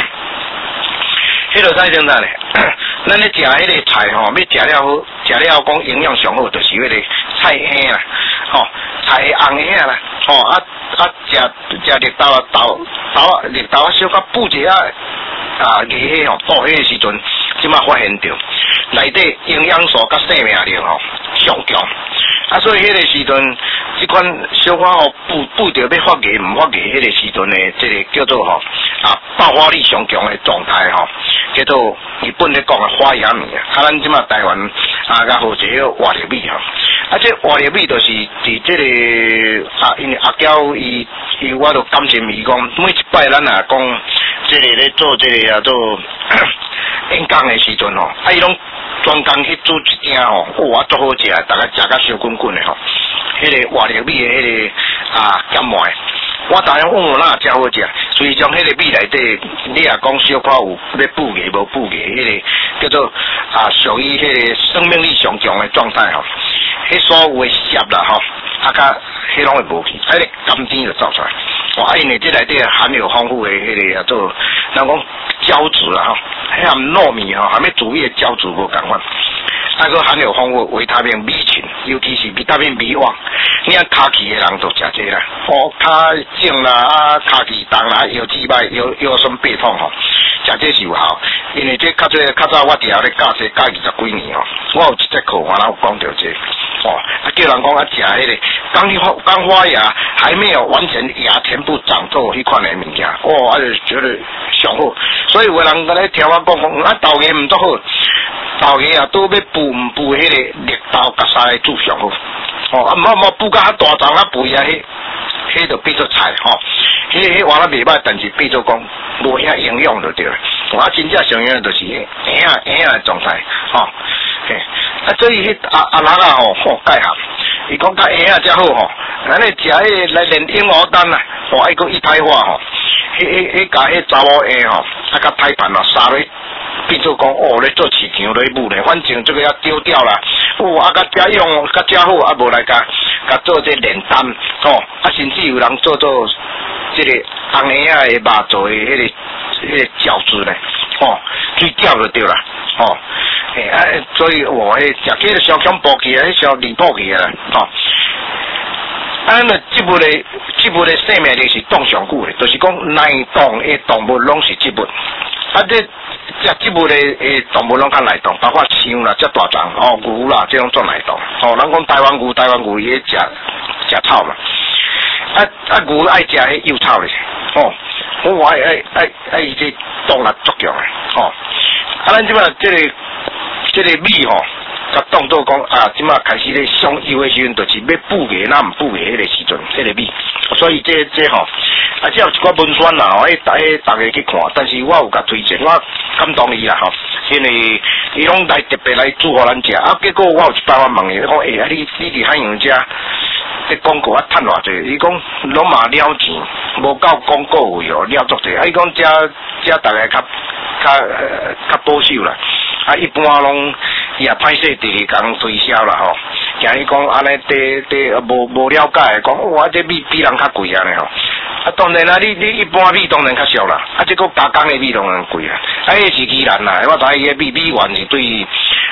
迄落菜怎样咧？咱咧食迄个菜吼，要食了好，食了讲营养上好，就是迄个菜香啦，吼，菜红香啦，吼啊啊食食绿豆啊豆豆啊绿豆啊小可补一下啊热气吼，补迄个时阵，即马发现着内底营养素甲生命力吼上强。啊，所以迄个时阵，即款小可吼补补着要发芽毋发芽，迄个时阵呢，即个叫做吼啊爆发力上强的状态吼，叫做日本咧讲的花芽米啊。啊，咱即马台湾啊，甲号一个活力米吼。啊，这活力米就是伫即个啊，因为阿娇伊伊，我都感谢伊讲，每一摆咱啊讲即个咧做即个啊做演讲的时阵吼，啊伊拢专工去煮一鼎吼，哇，足好食，大家食甲烧滚滚的吼。迄个活力米的迄个啊咸糜，我当然问哪真好食，所以将迄个米内底，你也讲小可有要补嘅无补嘅，迄个叫做啊属于迄个生命力上强的状态吼。迄所有的摄啦吼，啊甲迄拢会无去，迄个甘甜就走出来。哇，因为这内底含有丰富的迄个啊做，人讲胶质啦吼，迄含糯米吼，含要煮米的胶质无共款。啊，个含有丰富维他命 B 群，尤其是维他命 B one。你看卡其的人都食这啦，哦，卡症啦，啊，卡其重啦，腰椎歹，腰腰酸背痛吼，食这是有效。因为这较早较早我伫遐咧教这教二十几年吼，我有一节课我有讲到这，哦，啊叫人讲啊食迄个刚花刚花芽还没有完全芽全部长皱迄款的物件，哦，啊就觉得上好。所以有人个咧听我讲讲，啊豆芽毋足好。豆芽啊，都要补唔补迄个绿豆甲沙来煮上好，哦啊，莫莫补甲较大丛啊肥啊，迄迄就变做菜吼，迄迄话咧袂歹，但是变做讲无遐营养就对了。我真正上样就是硬啊硬啊的状态，吼，嘿，啊所以迄阿阿人啊吼，吼介合，伊讲较硬啊才好吼，咱咧食迄来练英牡丹啊，吼爱个一胎化吼，迄迄迄甲迄查某硬吼，啊甲胎盘啊杀落。变做讲哦，咧做市场咧舞咧，反正这个要丢掉啦。哦，啊，甲家用甲家好，啊，无来甲甲做这炼丹，哦，啊，甚至有人做做这个红叶啊的肉做的迄、那个迄、那个饺子咧，哦，水饺就对啦，哦，诶、欸，啊，所以我迄食起个相当补气啊，迄相离补气啊，哦。啊，那植物的植物的生命力是冻上久的，就是讲耐冻的动物拢是植物，啊，这。这植物的诶动物拢较耐冻，包括象啦、遮大丛哦牛啦，这种做耐冻。哦，人讲台湾牛，台湾牛伊咧食食草嘛，啊啊牛爱食迄幼草咧，哦，我爱爱爱爱伊这冻力足强诶，哦，啊咱即摆这个这个米吼，甲当做讲啊，即摆开始咧上游诶时阵，就是要补芽，那毋补芽迄个时阵，迄、那个米，所以这这吼。啊，只有一寡文宣啦，吼，迄大迄大家去看，但是我有甲推荐，我感动伊啦，吼，因为伊拢来特别来祝福咱食，啊，结果我有一摆我问伊，讲诶、欸，啊，你你伫海洋遮，这广告啊，趁偌济？伊讲拢嘛了钱，无够广告费哦，了足济。啊，伊讲遮遮大家较较呃较保守啦，啊，一般拢伊也歹势第二工推销啦，吼。惊伊讲安尼地地无无了解，讲我这米比人较贵安尼吼。啊，当然啦，你你一般米当然较俗啦，啊，这个加工的米当然贵啦，啊，迄是宜兰啦，我知伊个米米原是对，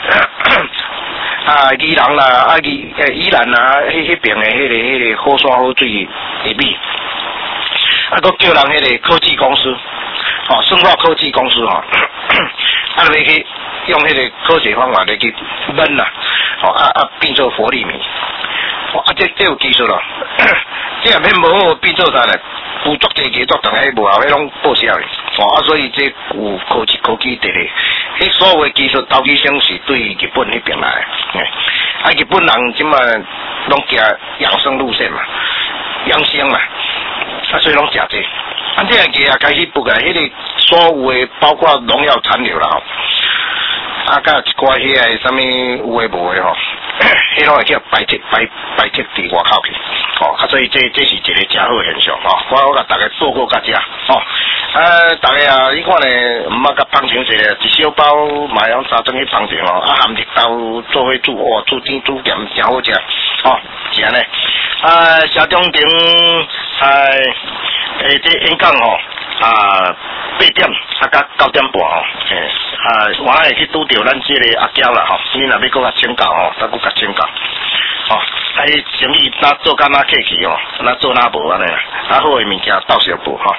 啊，宜兰啦，啊，宜诶宜兰啦，迄迄边的迄个迄个好山好水的米，啊，佮叫人迄个科技公司，哦，生化科技公司吼，啊，要去用迄个科学方法来去焖啦，哦啊啊变做佛利米，哦啊这这有技术咯，这样片无好变做啥呢？有足济个作等下无后迄拢报销的，哦啊所以这有科技科技伫咧，迄所有的技术投机商是对日本那边来的，啊日本人即嘛拢行养生路线嘛，养生嘛，啊所以拢食这。啊，这样个啊开始不个，迄个所有的包括农药残留啦吼，啊，甲一寡迄个啥物有诶无诶吼，迄拢会叫排斥排排斥伫外口去，哦，啊，所以这这是一个真好现象吼，我我甲大家报告甲遮，哦，啊，大家啊，你看咧，毋捌甲芳肠者咧，一小包买用三种去芳肠哦，啊，含绿豆做伙煮，哦，煮甜煮咸真好食，哦，是安尼，啊，社中庭，啊。诶，这演讲吼啊八点啊到九点半吼，诶啊，我会去拄着咱这个阿娇啦吼，你若要搁甲请教吼，再搁甲请教，吼，啊，伊生意哪做干哪客气吼，哪做哪无安尼啦，啊好诶物件到时补吼。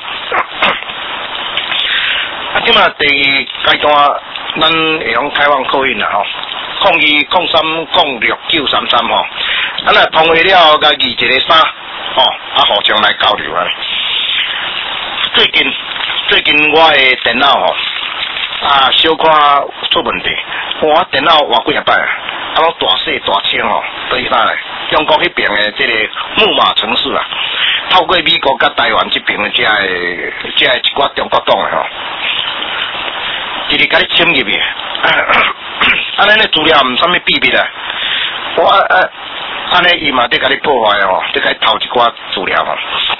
啊，即马第二阶段，咱会用开放口音啦吼，空二空三空六九三三吼，啊若通话了，家己一个三，吼，啊互相来交流啊。最近最近我的电脑吼啊小可出问题，我电脑换几下摆啊，啊拢大细大清吼，对啥嘞？中国迄边的这个木马程式啊，透过美国甲台湾这边的这个这个一寡中国党的吼，直直甲你侵入去，安尼咧资料毋啥物秘密啊，我啊安尼伊嘛得甲你破坏吼，得甲你偷一寡资料吼。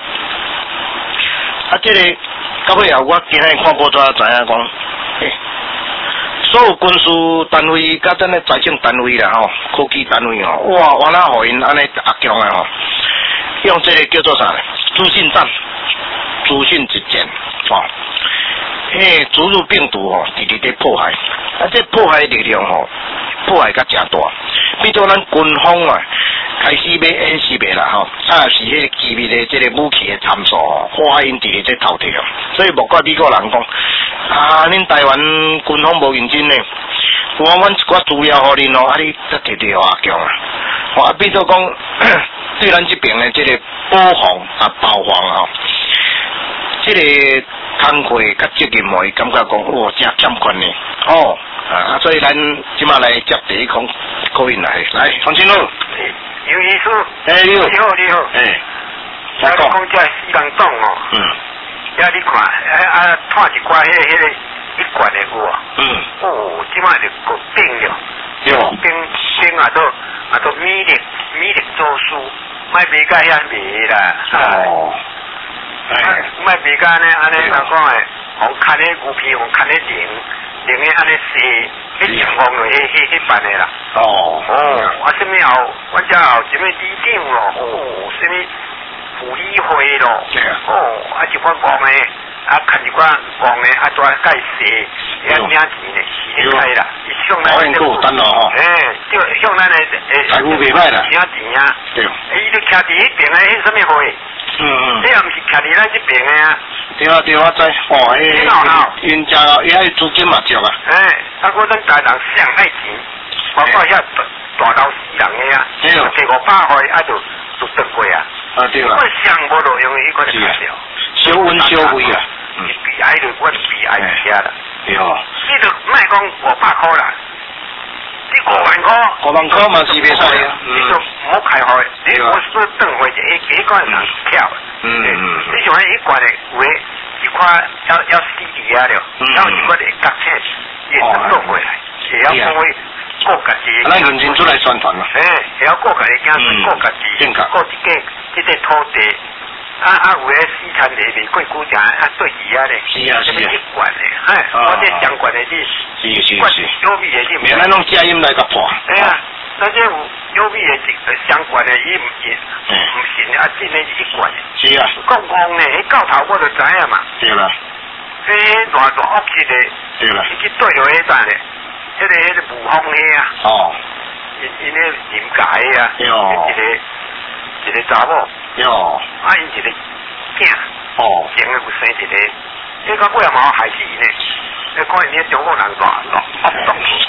啊，这个到尾啊，我今日看报纸知影讲，欸，所有军事单位甲咱的财政单位啦吼，科技单位吼，哇，完了互因安尼压强的吼，用这个叫做啥呢？资讯战、资讯之战，吼，迄植入病毒吼，直直在破坏，啊，这破坏力量吼，破坏甲诚大，比如咱军方啊。开始要演习的啦吼，啊是迄个机密的这个武器的参数吼，花因伫咧这头条，所以莫怪美国人讲，啊，恁台湾军方无认真呢，我阮一寡资料互恁哦，啊你则摕摕互阿强啊，吼啊，比如讲对咱这边的这个保防啊包防吼，这个工会甲责任吼，伊感觉讲哇真欠缺呢，哦啊，所以咱即马来接第一空口音来，来黄清路。 有意思， 哎，你好， 你好，你好， 哎， 我讲这四人党哦， 嗯， 呀，你看，啊啊，看一寡迄个迄个一贯的有啊， 嗯， 哦，即摆就个变了， 对， 变变啊，都啊都米粒米粒做书，卖别个遐卖啦， 哦， 哎，卖别个呢，安尼怎讲诶，红看咧牛皮，红看咧零，零诶安尼洗。迄上方的迄迄迄版的啦， 哦， 哦，啊，什么后，我遮后什么里长咯，哦，什么妇女会咯，哦，啊一寡讲的，啊看一寡讲的，啊再解释，遐领钱的，是开啦，向咱的，好等咯吼， 诶，就向咱的诶， 财务袂歹啦， 领钱啊， 对， 伊就徛伫迄边的迄什么会， 嗯嗯， 这也毋是徛伫咱这边的啊。 对啊对啊，知哦，迄因家伊迄资金嘛足啊。 哎，啊，我咱台人上爱钱，包括遐大大老死人的啊， 对哦， 摕五百块啊，就就转过啊。 啊对啦。 我上无路用迄款材料， 小温小贵啊。 嗯。悲哀就阮悲哀一下啦。 对哦。 你就莫讲五百块啦，你五万块。 五万块嘛是袂使啊。 你就唔好开开，你我说转回去，迄迄款人跳。 嗯嗯。 你像迄一罐的有诶。一块要要 C D 啊了，然后一块会夹起，也是做回来，也要讲为过家己。 咱认真出来宣传嘛。 诶，也要过家己惊，过家己，过一个这个土地，啊啊有诶私产地未过几只啊对伊啊咧， 是啊是啊， 一罐咧，嘿，我这相关的你， 是是是， 有味的你， 免咱弄假音来甲破。 哎呀，那这有有味的相关的伊唔是。唔信啊，真诶一罐。 是啊。 讲讲呢，迄到头我就知影嘛。 对啦。 迄大大恶气的。 对啦。 伊去对落迄单咧，迄个迄个武风迄啊。哦。因因咧临界啊。哟。一个一个查某。哟。啊，因一个囝。哦。前个有生一个，迄个尾也冇害死伊呢。你看因咧中国人大大恶毒。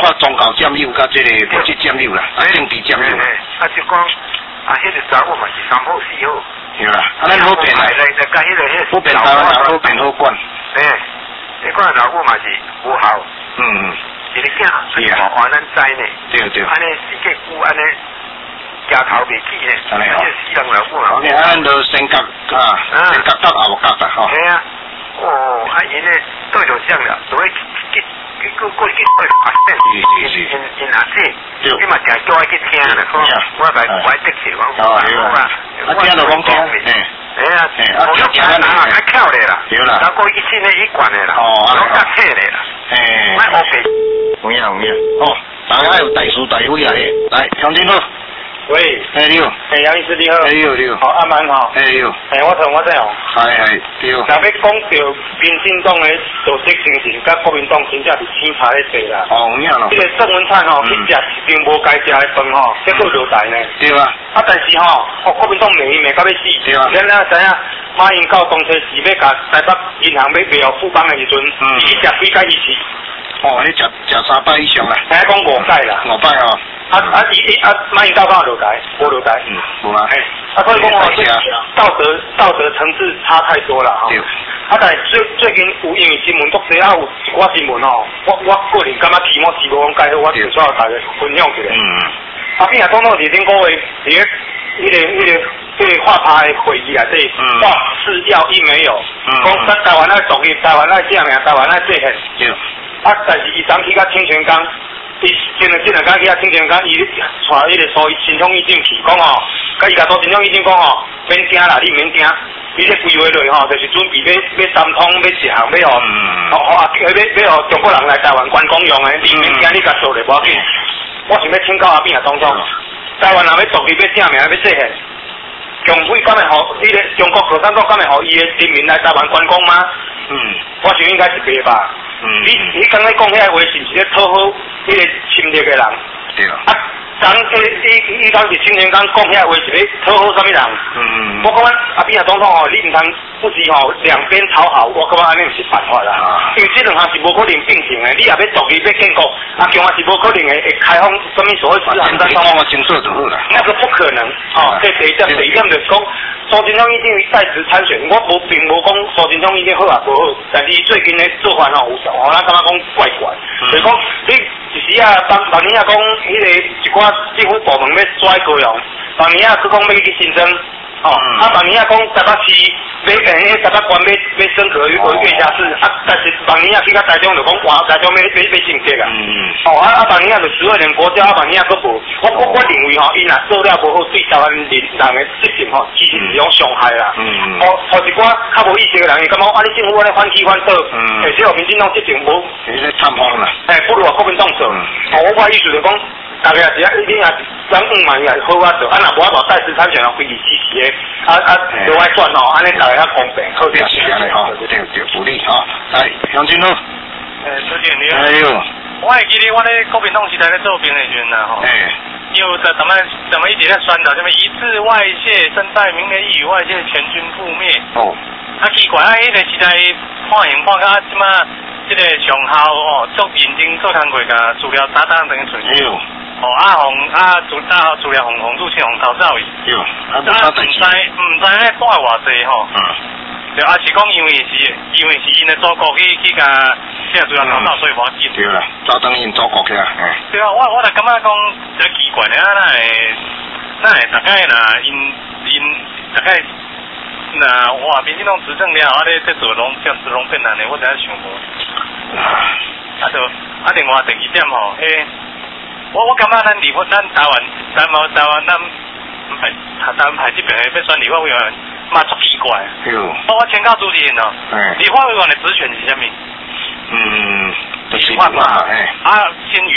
括宗教占有甲这个国际占有啦，啊政治占有。 啊就讲啊，迄个查某嘛是三好四好。 对啦，啊咱好变啦。 来来甲迄个迄好变台湾人好变好管。 诶，你看老母嘛是有效。 嗯嗯。 一个囝，是啊，换咱知呢。 对对。 安尼时间久安尼。家头袂起呢，而且死人老母啊！ 你按到先角啊，先角到后角啊，吼。 系啊，哦，啊，因呢对着上了，所以去去过过去对发现，因因因阿姐，你嘛常叫我去听啦，吼，我来我得起我讲啊， 啊，听就讲听，诶， 哎呀，我讲听啊，较巧咧啦，对啦，咱过以前咧一贯咧啦，哦，我较切咧啦，诶，我 OK， 有影有影，哦，大家有大师大会啊，来，乡亲好。 喂， 哎你好， 哎杨医师你好， 哎你好你好， 好阿蛮好， 哎你好， 哎我同我真哦， 系系对。 若要讲到民进党的组织精神，甲国民党真正是天差咧地啦。 哦，有影咯。 这个郑文灿吼去食一顿无该食的饭吼，结果落台呢。 对啊。 啊，但是吼，哦国民党骂伊骂到要死。 对啊。 咱啊知影，马英九当初是要甲台北银行要卖互富邦的时阵，嗯，伊食几摆一次。 哦，你食食三摆以上啦。 哎，讲五摆啦。 五摆哦。 啊啊！伊啊，马英九敢有落台？无落台。 嗯，无啊。 哎，啊，所以讲哦，这道德道德层次差太多了哈。对。啊，但最最近有因为新闻足侪啊，有一寡新闻哦，我我个人感觉题目是无讲介好，我就需要大家分享起来。嗯。啊，并且讲到是顶个月，伫个迄个迄个迄个画派会议啊，这话是要一没有。嗯。讲咱台湾爱独立，台湾爱正名，台湾爱制宪。对。啊，但是伊昨去甲清泉岗。伊真诶，真诶，讲去啊，清泉岗伊带迄个所谓新乡议进去，讲吼，甲伊甲做新乡议进讲吼，免惊啦，你免惊，伊咧规划落吼，就是准备要要三通，要一项，要吼，吼吼啊，要要互中国人来台湾观光用诶，你免惊，你甲做咧无要紧。我想要请教阿扁啊，总统，台湾人要独立，要正名，要制宪，共匪敢会互伊个中国共产党敢会互伊诶人民来台湾观光吗？嗯，我想应该是袂吧。嗯，你你刚才讲遐话是毋是咧讨好迄个侵略嘅人？对啊。啊，当迄伊伊当时青年刚讲遐话是咧讨好啥物人？嗯嗯。我感觉阿扁啊总统吼，你毋通不是吼两边讨好，我感觉安尼毋是办法啦。啊。因为这两项是无可能并行的，你也要独立要建国，啊，中央是无可能会会开放什么所谓市场单方我清楚就好啦。那个不可能哦。这第一点，第二点就是讲。苏贞昌已经在职参选，我无并无讲苏贞昌已经好啊无好，但是最近的做法吼，有互咱感觉讲怪怪，就是讲你一时啊，当当年啊讲迄个一寡政府部门要拽高用，当年啊去讲要去新增，哦，啊当年啊讲台北市要诶，台北县要要升格月月下市，啊但是当年啊去到台中就讲哇台中要要要升级啊，哦啊啊当年啊就十二年国家，啊当年啊佫无，我我我认为吼，伊若做了无好，对台湾人人诶执政吼，其实是种伤害啦。嗯嗯。哦，或一寡较无意识诶人，伊感觉啊，你政府安尼反起反倒，嗯，而且有民进党执政无， 你咧探访啦。 哎，不如国民党做。哦，我我意思就讲。大家只要你若咱五万也好啊做，啊若无法再次参选啊，非常支持的，啊啊另外转吼，安尼大家较公平，好点是安尼吼， 对对福利吼，来杨金好。 诶，主席你好。 哎呦， 我会记得我咧国民党时代咧做兵的时阵呐吼，哎，有的怎么怎么一直在宣导什么一次外泄，正在明年一语外泄，全军覆灭。哦。啊奇怪啊，迄个时代判刑判到即马，即个上校哦，足认真做工过甲资料打打等于存。哎呦。哦，啊洪啊，主啊主了洪洪主先洪头走去。有，啊唔知唔知咧带偌济吼。嗯。对，啊是讲因为是因为是因的祖国去去甲即个主了头走，所以无记。 对啦，走等因祖国去啊。嗯。 对啊，我我就感觉讲真奇怪咧，啊，那会那会大概啦，因因大概那哇，民进党执政了，啊咧这做拢将子龙变难的，我真系想无。啊就啊另外第二点吼，诶。我我感觉咱离婚，咱台湾，台湾台湾咱排台湾排这边要选立法委员，嘛足奇怪。有。我请教主持人哦。嗯。立法委员的职权是啥物？ 嗯，就是嘛。哎。啊，先予五选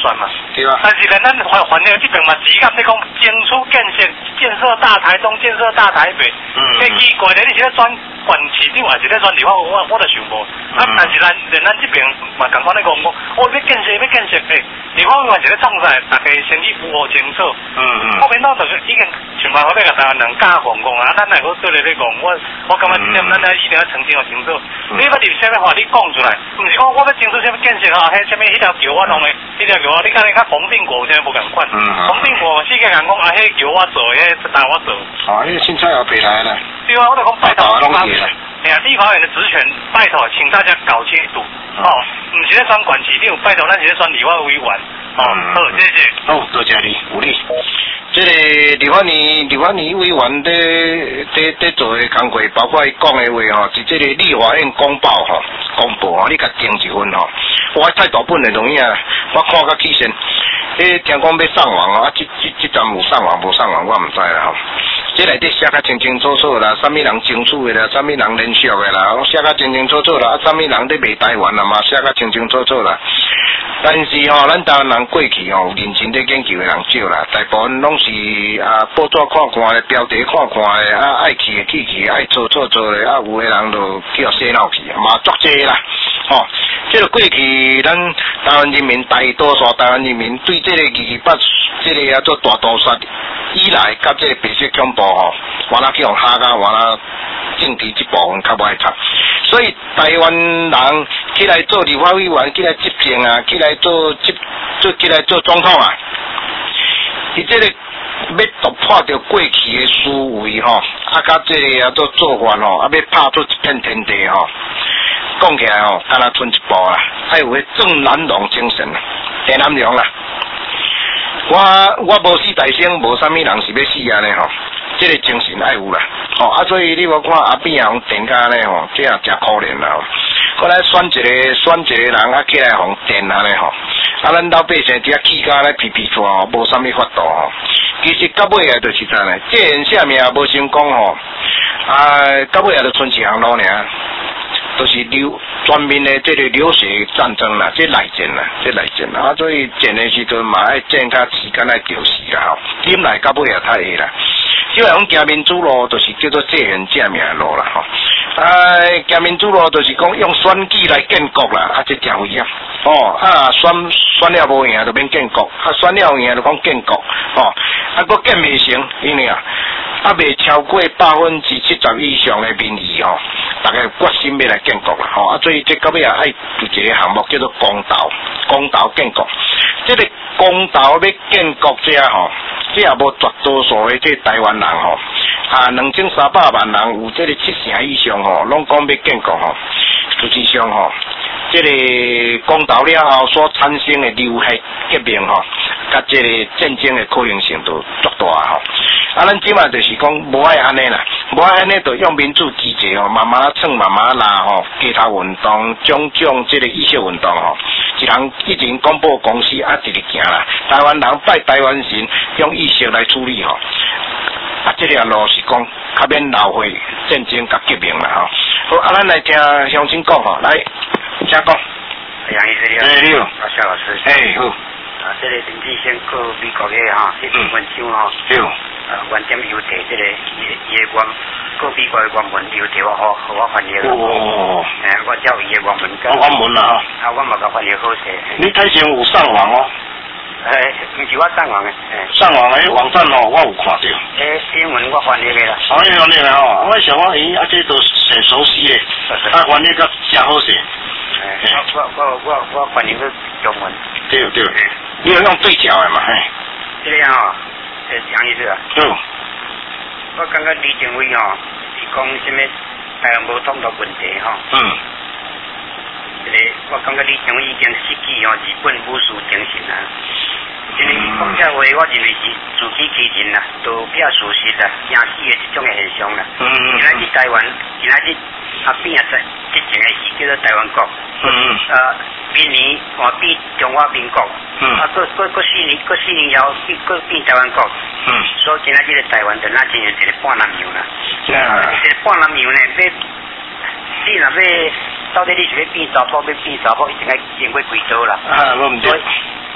选嘛。 对啊。 但是咧，咱环环境这边嘛，只敢你讲争取建设建设大台东，建设大台北。嗯。迄奇怪咧，你是咧选县市长还是咧选立法？我我都想无。啊，但是咱连咱这边嘛，共款咧讲讲，哦要建设要建设，诶，立法院是咧创啥？大家先去符合清楚。嗯嗯。国民党就是已经想办法咧，甲台湾人教讲讲啊，咱来好做咧咧讲，我我感觉这点咱咧一定要澄清清楚。你要立啥物话，你讲出来，唔是讲我要争取啥物建设啊，迄啥物迄条桥我弄诶，迄条桥你看你看冯定国有啥无共款？嗯。冯定国世界人讲啊，迄桥我做，迄台我做。 啊，迄个凊彩也白来啦。 对啊，我就讲拜托立法院，哎呀，立法院的职权，拜托，请大家搞清楚。哦，唔是咧选管市长，拜托，咱是咧选立法委员。哦，好，谢谢。 好，多谢你，有你。这个立法院立法院委员在在在做的工作，包括伊讲的话吼，是这个立法院公报吼，公布吼，你甲订一份吼。我态度本来同意啊，我看甲起先。诶，听讲要上网啊，这这这站有上网无上网，我唔知啦吼。这内底写甲清清楚楚啦，啥物人争取的啦，啥物人连续的啦，写甲清清楚楚啦，啊，啥物人咧卖台湾啦嘛，写甲清清楚楚啦。但是吼、哦，咱台湾人过去吼、哦，认真咧研究的人少啦，大部分拢是啊报纸看看的，标题看看的，啊爱去的去去，爱做做做的，啊有的人就叫洗脑去，嘛足济啦。吼、哦，这个过去咱台湾人民大多数台湾人民对这个二二八这个叫做大屠杀以来，甲这个白色恐怖吼，完啦去用下甲完啦政治这部分较无爱读，所以台湾人起来做立法委员，起来执政啊，起来做执做起来做总统啊，伊这个要突破掉过去的思维吼，啊甲这个啊做做法吼，啊要拍出一片天地吼。讲起来吼，敢若剩一步啦，还有迄郑南榕精神，郑南榕啦。我我无死大生，无啥物人是要死安尼吼，这个精神爱有啦。吼啊，所以你无看阿扁啊，电家呢吼，这也真可怜啦。后来选一个选一个人啊，起来互电安尼吼，啊，咱老百姓伫遐气甲咧皮皮喘吼，无啥物法度吼。其实到尾啊，就是啥呢？这人下面也无成功吼，啊，到尾啊，就剩一项路尔。都是流专门的这个流血战争啦，这内战啦，这内战啦，啊，所以战的时阵嘛爱战甲时间爱调时啦吼，点来到尾也太下啦。即个讲行民主路，就是叫做借缘借命的路啦吼。啊，行民主路就是讲用选举来建国啦，啊，这真危险。哦，啊，选选了无赢就免建国，啊，选了赢就讲建国，哦，啊，佫建未成，因为啊。啊，未超过百分之七十以上的民意吼，大家决心要来建国啦吼，啊，所以这到尾也爱有一个项目叫做公道，公道建国。这个公道要建国者吼，这也无绝多数的这台湾人吼，啊，两千三百万人有这个七成以上吼，拢讲要建国吼，实际上吼，这个公道了后所产生的流血革命吼，甲这个战争的可能性都足大吼。啊，咱即马就是讲无爱安尼啦，无爱安尼就用民主机制吼，慢慢蹭慢慢拉吼，街头运动、种种这个意识运动吼，一人一人广播公司啊，直直行啦。台湾人拜台湾神，用意识来处理吼。啊，这条路是讲较免浪费战争甲革命啦吼。好，啊，咱来听乡亲讲吼，来，请讲。 杨医师你好。 哎，你好。 啊，肖老师。 哎，好。 啊，这个林志先过美国嘅哈，一篇文章吼。 对。 啊，原点邮递这个伊伊嘅原过美国嘅原文邮递我好，互我翻译啦。哦。诶，我照伊嘅原文讲。 我原文啦哈。 啊，我嘛甲翻译好势。 你睇先有上网哦。 诶，唔是我上网嘅。 上网嘅网站哦，我有看到。 诶，英文我翻译嘅啦。 哦，英文啦吼，我想讲，咦，啊，这都很熟悉嘅，啊，翻译个真好势。 诶，我我我我翻译个中文。 对对。你要用对角的嘛，嘿。 这样哦。诶，杨医师啊， 对， 我感觉李政委哦，是讲什么台湾无统独问题吼。嗯。这个我感觉李政委已经失去哦日本武士精神啦。因为伊讲这话，我认为是自欺欺人啦，都不要事实啦，惊死的这种的现象啦。嗯嗯。今仔日台湾，今仔日阿扁啊在执政的是叫做台湾国。嗯嗯。呃，明年换变中华民国。嗯。啊，过过过四年，过四年以后，过变台湾国。嗯。所以今仔日台湾就那真有一个半南洋啦。啊。一个半南洋呢，要你若要到底你是要变查甫，要变查甫，一定要经过几道啦。啊，我唔知。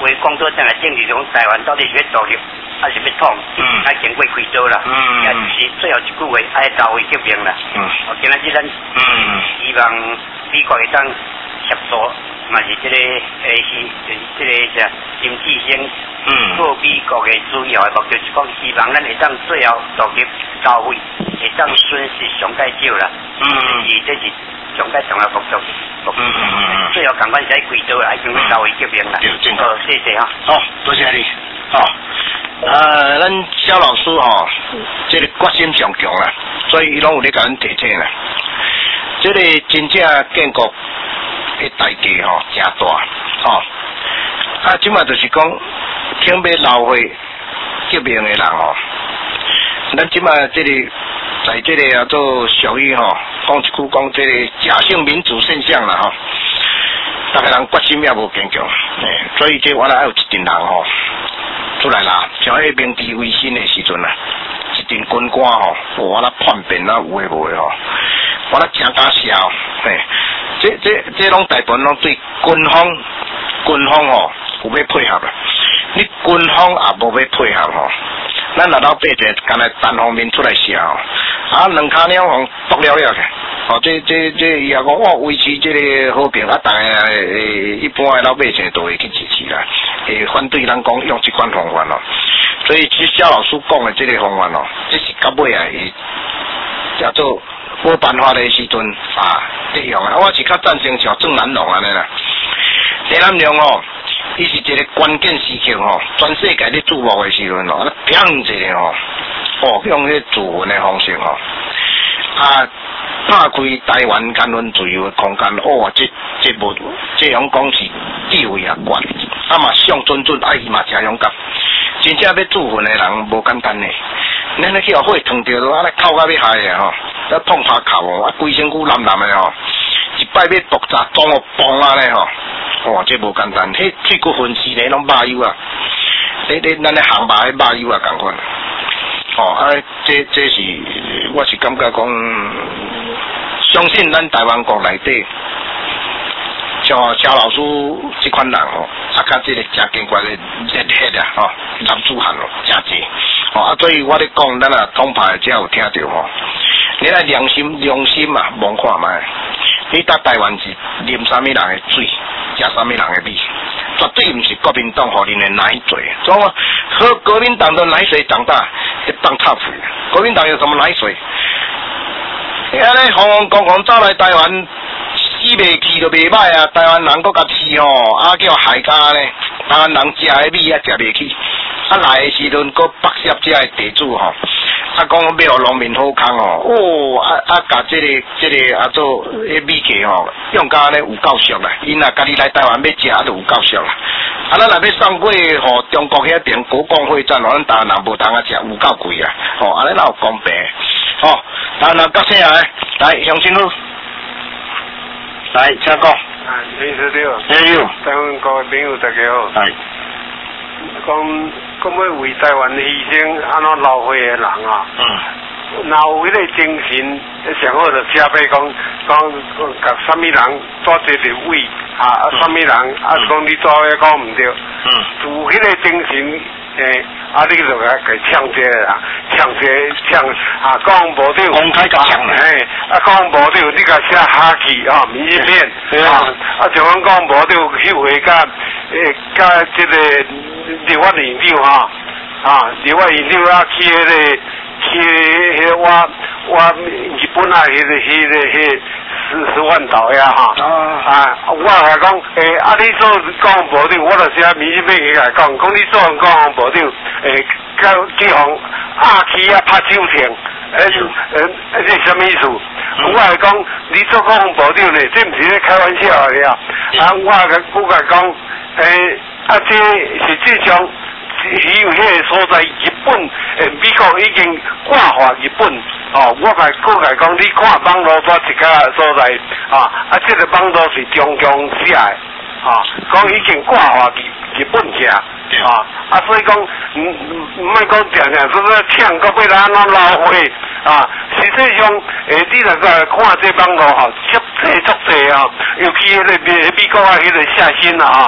为工作上来政治从台湾到底是要独立还是要统？嗯，还经过开刀啦。嗯，也是最后一句话爱到位革命啦。嗯，我今仔日咱嗯希望美国会当协助，嘛是这个诶是就是这个啥金智英。嗯，做美国的主要的目的就是讲，希望咱会当最后独立到位，会当损失上介少啦。嗯，是这是上介重要工作。嗯嗯嗯最后赶快在贵州来经过到位革命啦。对，正确。谢谢哈。 好，多谢你。好，呃，咱肖老师吼，这个决心上强啦，所以伊拢有咧甲咱提醒啦。这个真正建国的代价吼，真大吼。啊，即马就是讲。听要老岁革命的人吼，咱即马这里在这里啊做属于吼，讲一句讲这个假性民主现象啦吼，大家人决心也无坚强，诶，所以这我来有一群人吼出来啦，像迄明治维新的时阵啊，一群军官吼，我来叛变啊有诶无诶吼，我来真敢笑，嘿，这这这拢大部分拢对军方军方吼有要配合啦。你军方也无要配合吼，咱若老百姓干来单方面出来写吼，啊两骹两方剁了了去，哦这这这伊也讲我维持这个和平啊，大家诶一般诶老百姓都会去支持啦，诶反对咱讲用这款方法咯，所以其实肖老师讲诶这个方法咯，这是到尾啊，叫做无办法诶时阵啊得用啊，我是较赞成像郑南榕安尼啦，郑南榕哦。伊是一个关键时刻吼，全世界咧注目的时阵吼，啊，砰一下吼，哦，用迄自焚的方式吼，啊，打开台湾言论自由的空间，哦，这这无，这样讲是地位也悬，啊嘛上准准，啊伊嘛真勇敢，真正要自焚的人无简单呢，咱咧去互火烫着都啊咧哭到要害的吼，咧碰拍哭哦，啊规身躯蓝蓝的吼，一摆要毒炸撞哦嘣啊咧吼。哇，这无简单，迄水骨分尸咧，拢肉油啊！你你咱咧行肉迄肉油啊，共款。哦，啊，这这是我是感觉讲，相信咱台湾国内底，像肖老师这款人吼，啊，甲这个真坚决的热血啊，吼，男子汉咯，真济。哦，啊，所以我咧讲，咱啊党派才有听到吼。你来良心良心啊，望看卖。你到台湾是啉啥物人的水，食啥物人的米，绝对毋是国民党互恁的奶水。怎么喝国民党的奶水长大，会当臭屁？国民党有什么奶水？你安尼红红光光走来台湾，死袂去就袂歹啊！台湾人搁甲饲吼，啊叫害家呢。台湾人食的米也食袂起，啊来的时阵搁剥削遮的地主吼。啊，讲要互农民好康哦，哦，啊啊，甲这个这个啊做迄米价吼，用甲安尼有够俗啦。因啊，家己来台湾要食，啊就有够俗啦。啊，咱若要送过吼中国遐边国共会战，咱台湾人无通啊食，有够贵啊。吼，安尼哪有公平？吼，咱若到现来，来乡亲路，来请讲。 啊，李师弟， 哎呦， 台湾各位朋友大家好。 係。 讲讲要为台湾牺牲安怎老岁的人啊，嗯，若有迄个精神，上好就车牌讲讲甲什么人做这个位啊，什么人啊讲你做迄讲唔对，嗯，有迄个精神诶，啊你就甲给抢这啦，抢这抢啊讲无对， 公开甲抢啦， 嘿，啊讲无对，你甲写下去啊，明信片啊，啊像讲讲无对，迄回甲诶甲这个。立法研究哈，啊，立法研究啊，去迄个去迄个我我日本啊，迄个迄个迄十十万岛呀哈，啊，我来讲，诶，啊，你做讲无对，我就写明信片去来讲，讲你做讲无对，诶，甲去互压起啊拍手枪，诶，诶，这什么意思？我来讲，你做讲无对呢，这毋是咧开玩笑的啊，啊，我来我来讲，诶。啊，这实际上，伊有迄个所在，日本诶，美国已经挂化日本哦。我甲我甲讲，你看网络多一个所在啊，啊，这个网络是中共写的啊，讲已经挂化日日本去啊，啊，所以讲，唔唔唔，莫讲定定说说抢到要咱安怎捞回啊。实际上，诶，你若个看这网络吼，足济足济啊，尤其迄个美美国啊，迄个写信啊，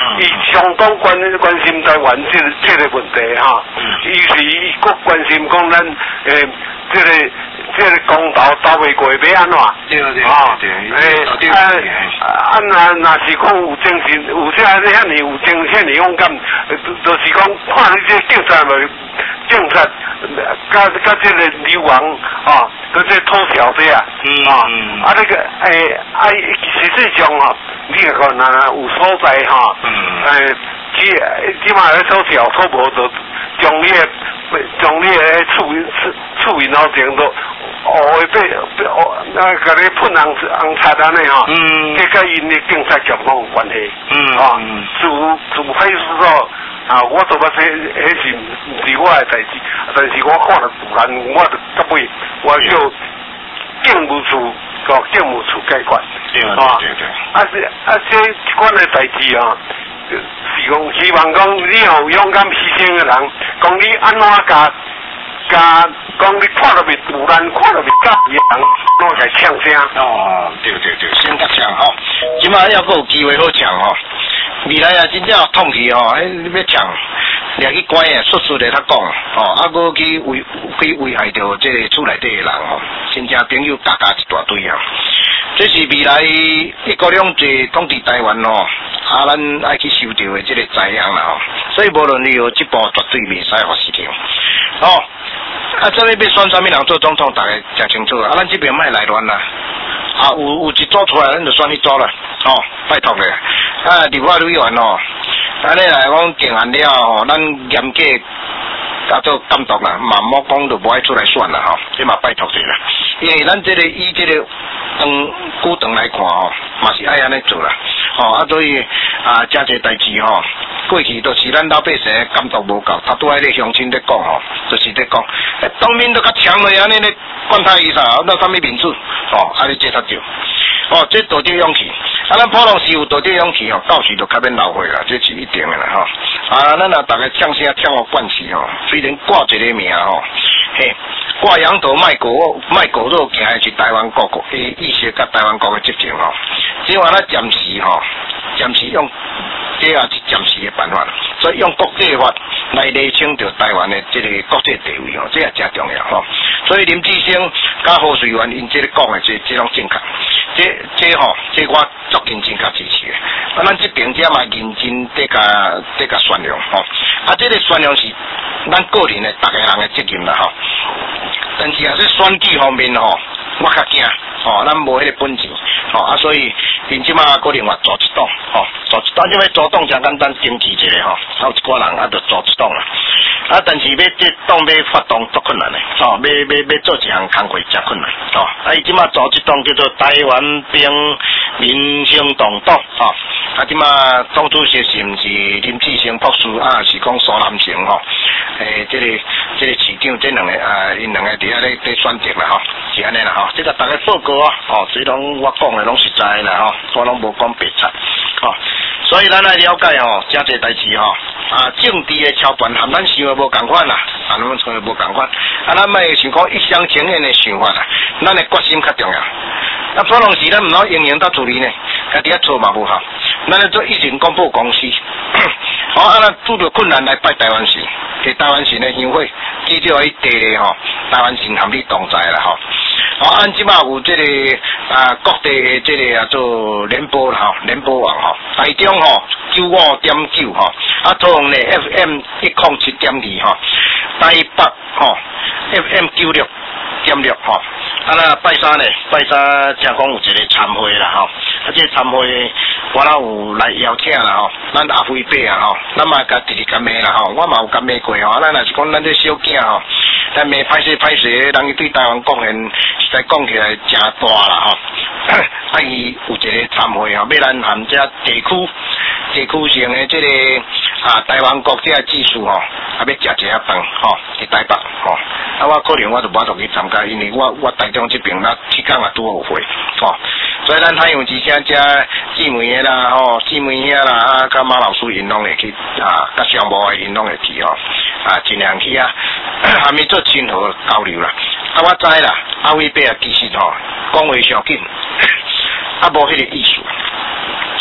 伊相当关关心台湾这个这个问题哈，伊是伊国关心讲咱诶这个这个公道到未过要安怎？ 对对啊， 对， 诶啊啊那那是讲有精神，有些遐尼有精神的勇敢，就是讲看你这警察咪警察，甲甲这个流氓啊，搁这偷小的啊，啊啊那个诶啊实际上啊，你看那有所在哈，诶即即码咧偷小偷无就将你的将你的厝厝厝然后整到。哦，被被哦，那个咧喷红红擦安尼吼，嗯，这跟因的警察局拢有关系，嗯，啊，驻驻派出所啊，我做个这迄是毋是我的代志，但是我看了突然，我就到尾我就警务处搞警务处解决， 对对对， 啊这啊这一款的代志啊，是讲希望讲你有勇敢牺牲的人，讲你安怎甲。甲讲你看到未突然看到未甲伊人，拢会呛声。 哦，对对对，先甲呛吼，即马要阁有机会好呛吼。未来啊，真正有统计吼，迄你要呛，掠去关诶，速速地他讲，吼，啊，阁去危去危害到即个厝内底诶人吼，亲戚朋友加加一大堆啊。这是未来一国两制统治台湾吼，啊，咱爱去受到诶即个灾殃啦吼。所以无论如何，即步绝对袂使发生掉。哦。啊，这边要选啥物人做总统，大家真清楚啊！咱这边莫来乱啦，啊，有有一组出来，咱就选迄组啦，哦，拜托咧。啊，立法委员哦，安尼来讲定案了吼，咱严格加做监督啦，嘛莫讲就无爱出来选啦吼，这嘛拜托者啦。因为咱这个以这个长久长来看吼，嘛是爱安尼做啦，哦，啊，所以啊，真侪代志吼。过去都是咱老百姓监督无够，他都喺咧乡亲咧讲吼，就是咧讲，诶，当面都较强嘞，安尼咧管他伊啥，那啥物民主，哦，安尼这他着，哦，这道德勇气，啊，咱普通是有道德勇气吼，到时就较免后悔啦，这是一定的啦吼，啊，咱若大家呛声呛我惯气吼，虽然挂一个名吼，嘿，挂羊头卖狗卖狗肉，行的是台湾国国的意识甲台湾国的执政吼，只话咱暂时吼，暂时用。这也是暂时的办法，所以用国际法来厘清着台湾的这个国际地位哦，这也真重要吼。所以林志升甲何水源因这个讲的这这种正确，这这吼、哦，这我足认真甲支持的。啊，咱这边这嘛认真得甲得甲宣扬吼，啊，这个宣扬是咱个人的大家人的责任啦吼。但是啊，这选举方面吼，我较惊吼，咱无迄个本钱吼，啊，所以因即马个另外组一党吼，组一党，因为组党真简单，登记一个吼，有一寡人啊，就组一党啦。啊，但是要这党要发动足困难的，吼、哦，要要要做一项工作真困难，吼、哦。啊，伊即马组一党叫做台湾兵民行动党，吼、哦。啊，即马党主席是毋是林志升博士啊？是讲苏南成吼？诶，这个这个市长这两个啊，因两个伫遐咧咧选择啦吼，是安尼啦吼。这个大家报告啊，哦，所以拢我讲的拢实在啦吼，我拢无讲白菜，吼、哦。所以咱来了解吼，真侪代志吼，啊，政治的桥段和咱想的无共款啦，啊，咱想的无共款，啊，咱莫想讲一厢情愿的想法啦，咱的决心较重要。啊，普通时咱唔好应用到处理呢，家己啊做嘛无效。咱咧做疫情广播公司，好啊，咱拄着困难来拜台湾神，给台湾神的香火，至少去地咧吼，台湾神含你同在啦吼。好，按即马有这个啊各地的这个啊做联播啦吼，联播网吼，台中吼九五点九吼，啊桃园咧 F M 一零七点二吼，台北吼 F M 九六点六吼，啊那拜三咧，拜三正讲有一个参会啦吼，啊这参会我啦有来邀请啦吼，咱阿辉伯啊吼，咱嘛甲弟弟甲妹啦吼，我嘛有甲妹过吼，咱若是讲咱这小囝吼。咱咪歹势歹势，人伊对台湾贡献实在讲起来真大啦吼。啊，伊有一个参会吼，要咱含这地区地区性的这个啊台湾国这技术吼，啊要食一下饭吼，伫台北吼。啊，我可能我就无得去参加，因为我我台中这边那去讲啊拄好会吼。所以咱海洋之声遮姊妹的啦吼，姊妹遐啦啊，甲马老师因拢会去啊，甲商务的因拢会去吼，啊尽量去啊，还没做亲和交流啦。啊，我知啦，阿伟伯啊，其实吼讲话上紧，啊无迄个意思。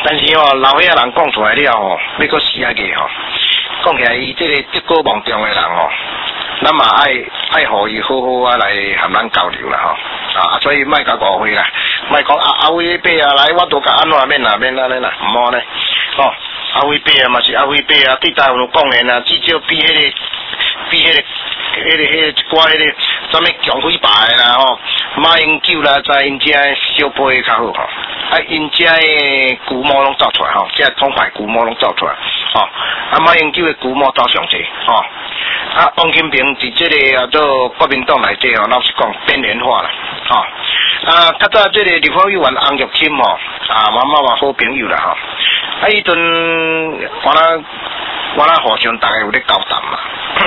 但是哦，老岁仔人讲出来了吼，要搁死下个吼，讲起来伊这个德高望重的人吼，咱嘛爱爱互伊好好啊来和咱交流啦吼，啊，所以莫甲误会啦，莫讲啊阿伟伯啊来，我都甲安怎免啦免啦咧啦，毋好咧，哦，阿伟伯啊嘛是阿伟伯啊，对台湾有贡献啊，至少比迄、那个比迄、那个。迄、那个、迄、那个，一寡迄个，啥物强辉牌啦吼，马英九啦，在因遮小杯较好吼，啊因遮的古毛拢走出来吼，遮通牌古毛拢走出来，吼，啊马英九的古毛走上济，吼，啊王金平伫即个啊做国民党内底吼，老实讲边缘化啦，吼，啊较早即个立法委员洪玉清吼，啊妈妈嘛好朋友啦吼，啊迄阵我啦我啦互相大家有咧交谈嘛。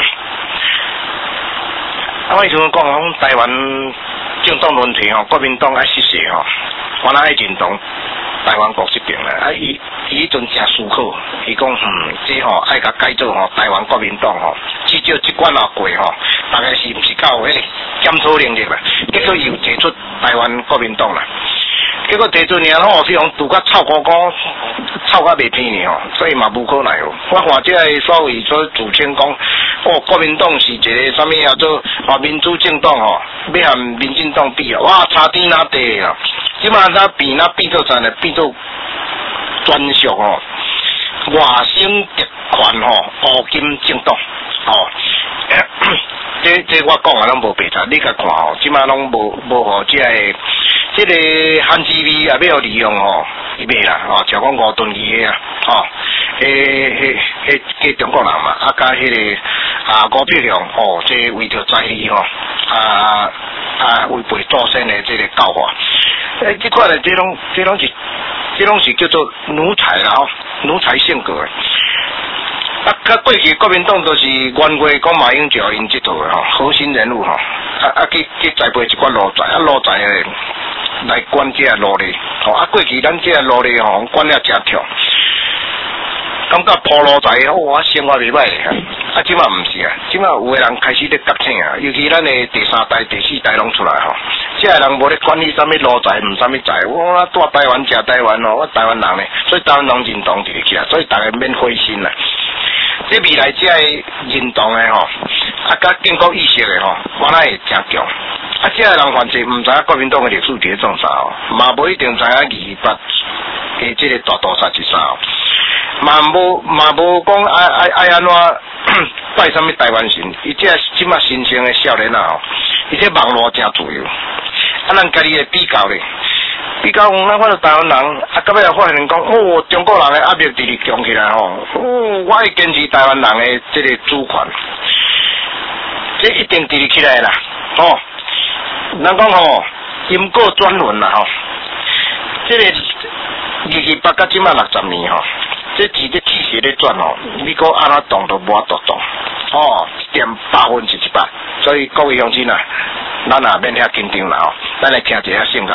啊！我迄阵讲讲台湾政党问题吼，国民党爱失势吼，我哪爱认同台湾国这边咧。啊，伊伊迄阵诚思考，伊讲嗯，这吼爱甲改造吼台湾国民党吼，至少即关也过吼，大概是毋是够迄个检讨能力啦。结果又提出台湾国民党啦。结果提出尔吼，是用拄甲臭高高，臭甲袂偏呢吼，所以嘛无可奈何。我看这个所谓所主张讲，哦，国民党是一个什么叫做啊民主政党吼，要和民进党比啊，哇，差天哪地啊！即马咱比那比做啥呢？比做专属吼，外省特权吼，乌金政党吼。这这我讲啊，拢无白查，你甲看吼，即马拢无无互即个。这个汉基味也要利用吼，伊袂啦，吼，像讲五吨鱼个啊，吼，迄迄迄迄中国人嘛，啊甲迄个啊吴碧良，吼，这为着在理吼，啊啊违背祖先的这个教化，诶，即款的这种这种是这种是叫做奴才啦吼，奴才性格的。啊，甲过去国民党都是冤过讲马英九因即套的吼，核心人物吼，啊啊去去栽培一寡路财，啊路财诶来管这路哩，吼啊过去咱这路哩吼管了真跳，感觉铺路财哇生活袂歹啊，即马毋是啊，即马有诶人开始咧觉醒啊，尤其咱诶第三代、第四代拢出来吼，即个人无咧管你啥物路财，毋啥物财，我住台湾食台湾哦，我台湾人咧，所以台湾人认同一个起来，所以大家免灰心啦。这未来这个认同的吼，啊，甲建国意识的吼，我那会真强。啊，这个人反正唔知影国民党的历史伫创啥哦，嘛无一定知影二八诶，这个大屠杀是啥哦，嘛无嘛无讲爱爱爱安怎拜什么台湾神，伊这即马新生的少年啊吼，伊这网络真自由，啊，咱家己来比较咧。比较讲，咱看到台湾人，啊，到尾又发现讲，哦，中国人的压力直直强起来吼，哦，我会坚持台湾人的这个主权，这一定直直起来啦，吼、哦。咱讲吼，因果转轮啦吼，这个二二八到即马六十年吼，这几个气势咧转吼，你讲安怎动都无法度动，哦，点百分之一百，所以各位乡亲啊，咱也免遐紧张啦吼，咱来听一下声乐。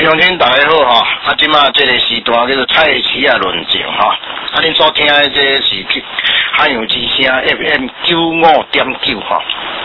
乡亲大家好吼，啊，即马这个时段叫做菜市啊论证吼，啊，恁所听的这是海洋之声 F M 九五点九吼，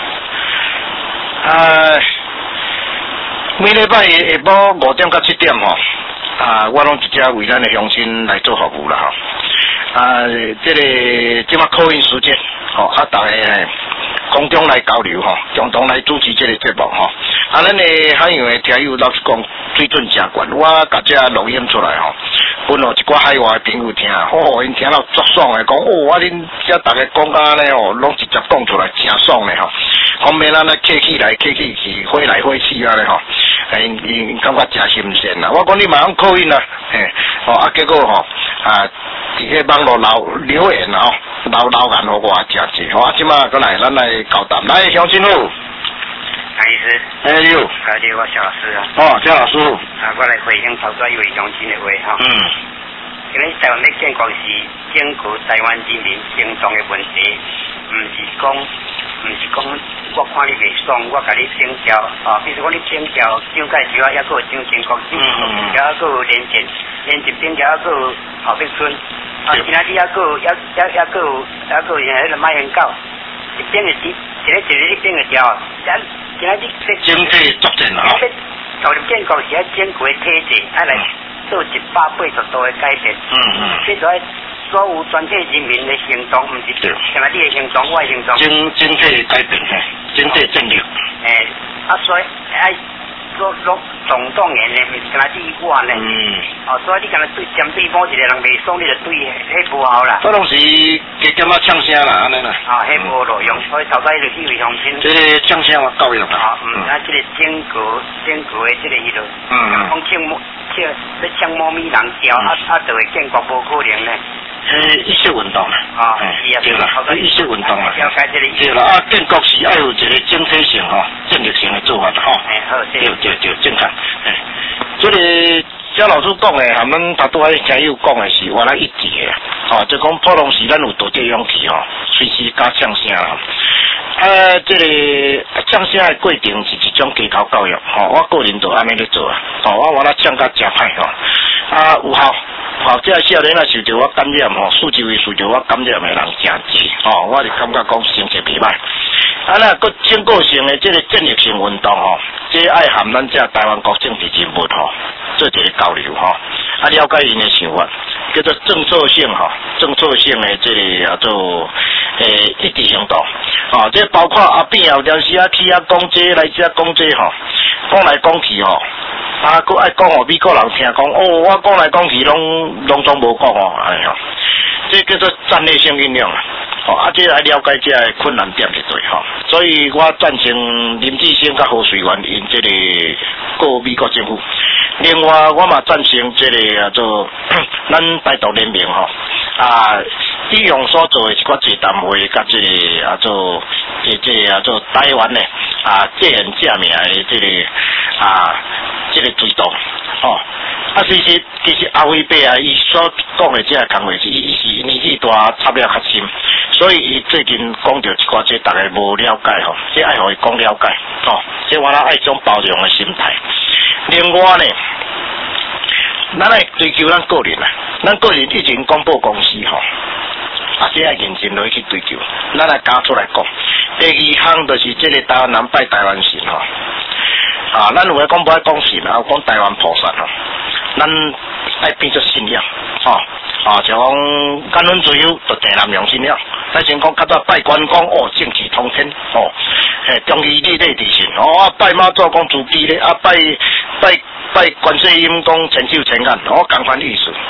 啊，每礼拜下晡五点到七点吼，啊，我拢直接为咱的乡亲来做服务啦吼，啊，这个即马口音时间，吼，啊，大家嘿。空中来交流吼，共同来主持这个节目吼。啊，咱的海洋的听友老实讲水准真悬，我甲这录音出来吼，分互一寡海外的朋友听，哦，因听到足爽的，讲哦，我恁遮大家讲甲咧哦，拢直接讲出来，真爽的吼。方面咱来客气来客气去，火来火去啊咧吼，因因感觉真新鲜啦。我讲你马上扣音啦，嘿，哦啊，结果吼啊。伫迄网络留留言吼，留留言互我真济，吼啊！即马过来，咱来交谈，来乡亲好， 杨医师， 哎呦， 小弟我肖老师啊， 哦，肖老师， 啊，我来回应头先一位乡亲的话哈， 嗯， 因为台湾要建国是兼顾台湾人民行动的问题，唔是讲，唔是讲，我看你袂爽，我甲你请教，啊，比如讲你请教蒋介石啊，抑个有蒋经国，嗯嗯，抑个有连战，连战顶，抑个有郝柏村。啊！今仔日抑个有，抑抑抑个有，抑个有迄个马英九，一边个是，一个一个一边个调，咱今仔日这经济作战啊！ 投入建国是要建国的体制，爱来做一百八十度的改变。嗯嗯。这在所有全体人民的行动，唔是像咱你的行动，我的行动。 经经济改变嘿，经济战略。 诶，啊，所以爱。做做总动员呢，唔是干那对我呢。嗯。哦，所以你干那对针对某一个人袂爽，你就对迄不好啦。 嗰拢是加减啊呛声啦，安尼啦。 啊，迄无路用，所以头先就去为乡亲。 这个呛声我教育啦。 啊，嗯，啊，这个建国建国的这个迄落，嗯嗯，讲请某请要抢某咪人调，啊啊，就会建国无可能呢。 诶，意识运动啦。啊， 是啊， 对啦，意识运动啦。 了解这个。 对啦，啊，建国是要有一个整体性吼、战略性的做法的吼。 哎，好， 对对对，正确。诶，这个肖老师讲的，含咱大多爱听友讲的是原来一致的，吼，就讲普通时咱有多这勇气吼，随时加呛声啦。啊，这个呛声的过程是一种街头教育，吼，我个人就安尼咧做啊，吼，我原来呛甲真歹吼，啊有效。吼，这少年啊受着我感染吼，四周围受着我感染的人真济，吼，我就感觉讲成绩袂歹。啊，那个经过性的这个战略性运动吼，这爱含咱这台湾国政治人物吼，做一个交流吼，啊了解因的想法，叫做政策性吼，政策性的这个叫做诶一致行动，哦，这包括阿边后条时啊去啊讲这来这讲这吼，讲来讲去吼。啊，佮爱讲哦，美国人听讲，哦，我讲来讲去拢拢总无讲哦，哎呀，这叫做战略性运用啊，哦，啊，这来了解这个困难点就对吼，所以我赞成林志升甲何水源因这个告美国政府。另外，我嘛赞成这个叫做咱台独联盟吼，啊，利用所做的一寡座谈会，甲这个叫做这这叫做台湾的啊借人借名的这个啊。这个追悼，哦，啊，其实其实阿辉伯啊，伊所讲的这个讲话是，伊是年纪大，插了较深，所以伊最近讲到一寡这大家无了解吼，这爱互伊讲了解，哦，这我啦爱种包容的心态。另外呢，咱来追求咱个人啊，咱个人以前广播公司吼，啊，这爱认真落去追求，咱来加出来讲。第二项就是这个台湾人拜台湾神吼。啊，咱有诶讲不爱讲神啊，讲台湾菩萨吼，咱爱变作信仰，吼、哦，啊，就讲感恩最后就地南洋信仰，咱先讲较早拜关公哦，正气通天，哦，嘿，忠义礼礼地神，哦，啊拜妈祖讲慈悲咧，啊拜拜拜观世音讲千手千眼，哦，共款意思。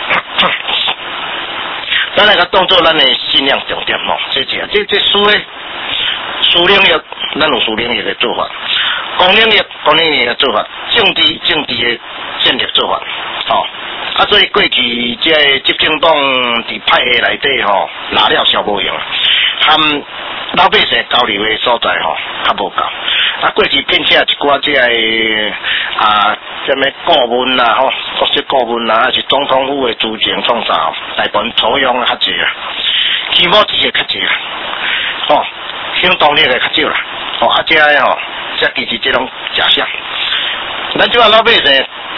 咱来个当做咱诶信仰重点吼，这这这这书诶，书领域咱有书领域诶做法。公领域、公领域的做法，政治、政治的战略做法，吼、哦，啊，所以过去这个执政党伫派系内底吼，拿了小无用，含老百姓交流的所在吼，较无够。啊，过去并且一寡这个啊，什么顾问啦吼，国际顾问啦，还是总统府的资前创啥，大部分采用的较济啊，起码只个较济啊，哦，行动力的较少啦，哦，啊，这个吼。这其实这种假象，咱即个老百姓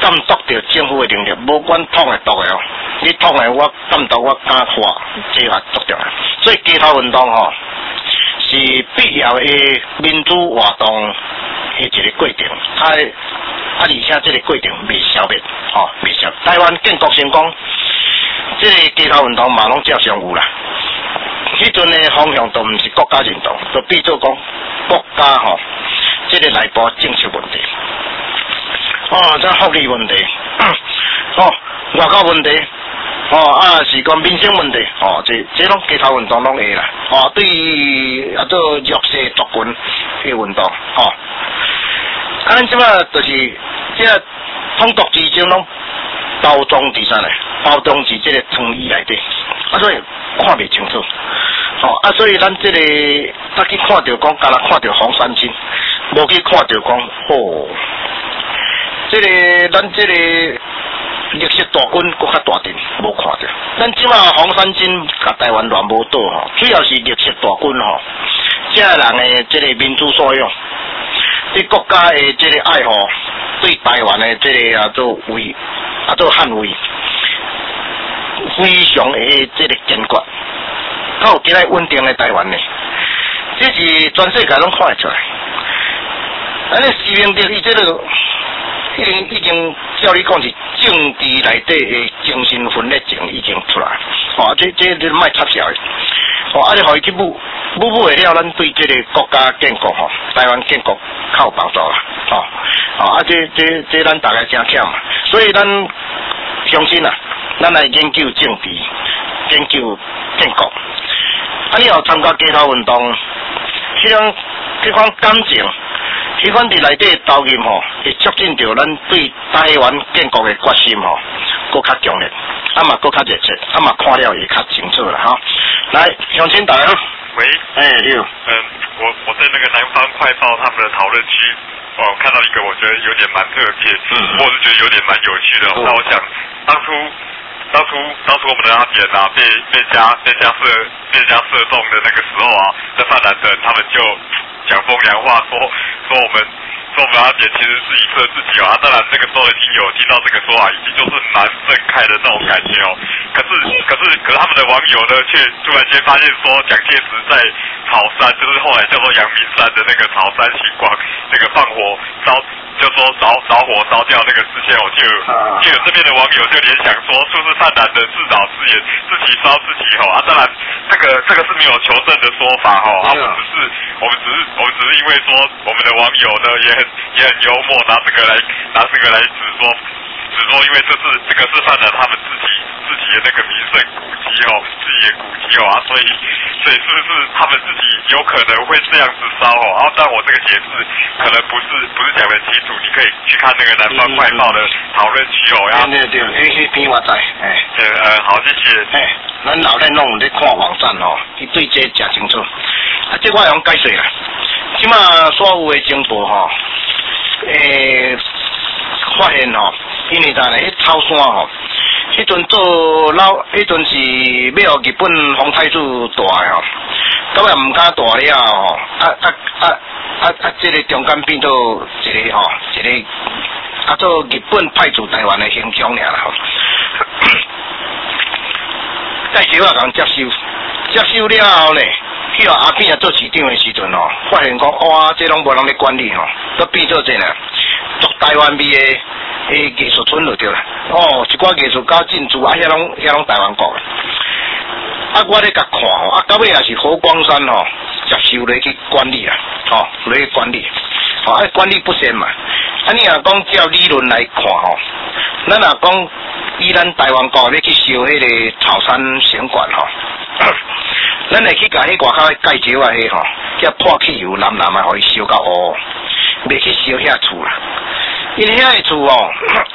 监督着政府的能力，无管统的毒的哦，你统的我监督我敢花，这个足重要。所以街头运动吼、哦、是必要的民主活动的一个过程，啊啊而且这个过程未消灭，吼、哦、未消。台湾建国成功，这个街头运动嘛拢照常有啦。迄阵的方向都毋是国家运动，就比做讲国家吼、哦，这个内部政策问题。哦，这福利问题，哦，外交问题，哦啊是讲民生问题，哦，这这拢街头运动拢会啦，哦，对于啊做弱势族群的运动，哦，啊咱即摆就是这统独之中拢包装伫啥呢？包装伫这个汤衣内底，啊所以看袂清楚，哦啊所以咱这个啊去看到讲，敢若看到黄山金，无去看到讲，哦。这个咱这个历史大军搁较大阵，无看着。咱即马黄山军甲台湾乱无倒吼，主要是历史大军吼，这人的这个民主素养，对国家的这个爱吼，对台湾的这个啊做维啊做捍卫，非常的这个坚决，才有今仔稳定的台湾呢。这是全世界拢看得出来。安尼习近平伊这个。已经已经照你讲是政治内底的精神分裂症已经出来，哦，这这这卖插笑的，哦，啊，你互伊去舞舞舞会了，咱对这个国家建国吼，台湾建国较有帮助啦，哦，哦，啊，这这这咱大家真忝嘛，所以咱相信啊，咱来研究政治，研究建国，啊，你要参加街头运动，迄种迄款感情。迄款伫内底投入吼，会促进着咱对台湾建国的决心吼，搁较强烈，啊嘛搁较热切，啊嘛看了也较清楚啦哈。来，乡亲大家， 喂， 哎，你好， 嗯，我我在那个南方快报他们的讨论区，哦，看到一个我觉得有点蛮特别，嗯，我是觉得有点蛮有趣的。嗯、那我想当初。当初，当初我们的阿扁啊，被被加被加射被加射中的那个时候啊，那泛蓝的他们就讲风凉话，说说我们说我们阿扁其实是以色自己哦、啊。当然那个时候已经有听到这个说法，已经就是蛮愤慨的那种感觉哦。可是可是可是他们的网友呢，却突然间发现说蒋介石在草山，就是后来叫做阳明山的那个草山行馆，那个放火烧。就说着着火烧掉那个事件，我就有就有这边的网友就联想说，是不是泛蓝的自导自演，自己烧自己吼啊？当然，这个这个是没有求证的说法吼啊，我们只是我们只是我们只是因为说我们的网友呢也很也很幽默，拿这个来拿这个来指说指说，因为这是这个是泛蓝他们自己自己的那个名胜古迹哦，自己的古迹哦啊，所以所以是不是他们自己有可能会这样子烧哦？然后但我这个解释可能不是不是讲得清楚，你可以去看那个南方快报的讨论区哦。然后对对对，迄篇我知，哎， 呃好，谢谢。 哎，咱老咧拢咧看网站哦，伊对这真清楚。啊，这我用解释啦。即马所有的情报吼，诶、欸，发现吼，因为咱咧草山吼。迄阵做老，迄阵是要日本皇太子大的吼，咁也唔敢大了吼，啊啊啊啊啊！这个中间变做一个吼，一个啊做日本派驻台湾的形象尔啦吼。介绍啊，共接收，接收了后呢，去阿扁啊做市长的时阵吼，发现讲哇，这拢无人咧管理吼，都变做这呢，做台湾味的。诶，艺术村就对啦，哦，一寡艺术家进驻啊，遐拢遐拢台湾国的。啊，我咧甲看吼，啊，到尾也是何光山吼接受咧去管理啦，吼，咧去管理，吼，啊，管理不善嘛。啊，你若讲照理论来看吼，咱若讲以咱台湾国咧去修迄个草山神馆吼，咱会去甲迄外口盖石啊，迄吼，叫破汽油蓝蓝啊，互伊烧到乌，袂去烧遐厝啦。因遐个厝哦，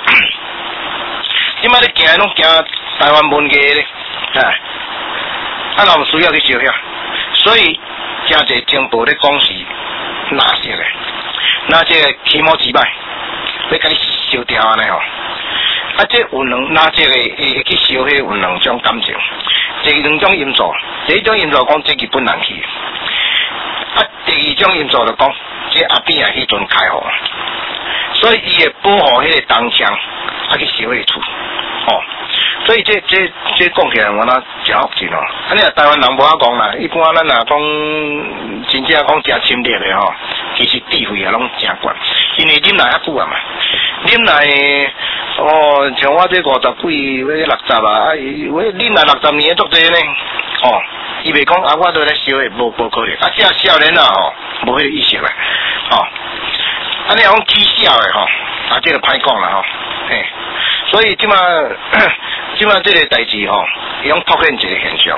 即摆咧行拢行台湾文艺咧，哎，啊，若有需要去烧遐，所以真侪情报咧讲是哪些个，哪些个起毛几摆，要甲你烧掉安尼吼，啊，这有两哪些个会去烧迄有两种感情，第两种因素，第一种因素讲这日本人去，啊，第二种因素就讲这阿扁啊迄阵开放。 所以伊会保护迄个东墙，啊去烧迄厝，哦。所以这这这讲起来，我那真福气哦。啊，你啊台湾人无法讲啦，一般咱若讲真正讲真侵略的吼，其实智慧也拢真悬，因为啉来遐久啊嘛，啉来哦，像我这五十几，或者六十啊，啊，我啉来六十年足济呢，哦，伊袂讲啊，我都来烧的，无无可能，啊，这少年啊吼，无迄个意识啦，哦，啊，你讲起小的吼，啊，这个歹讲啦吼，嘿。所以即马即马这个代志吼，伊拢凸显一个现象。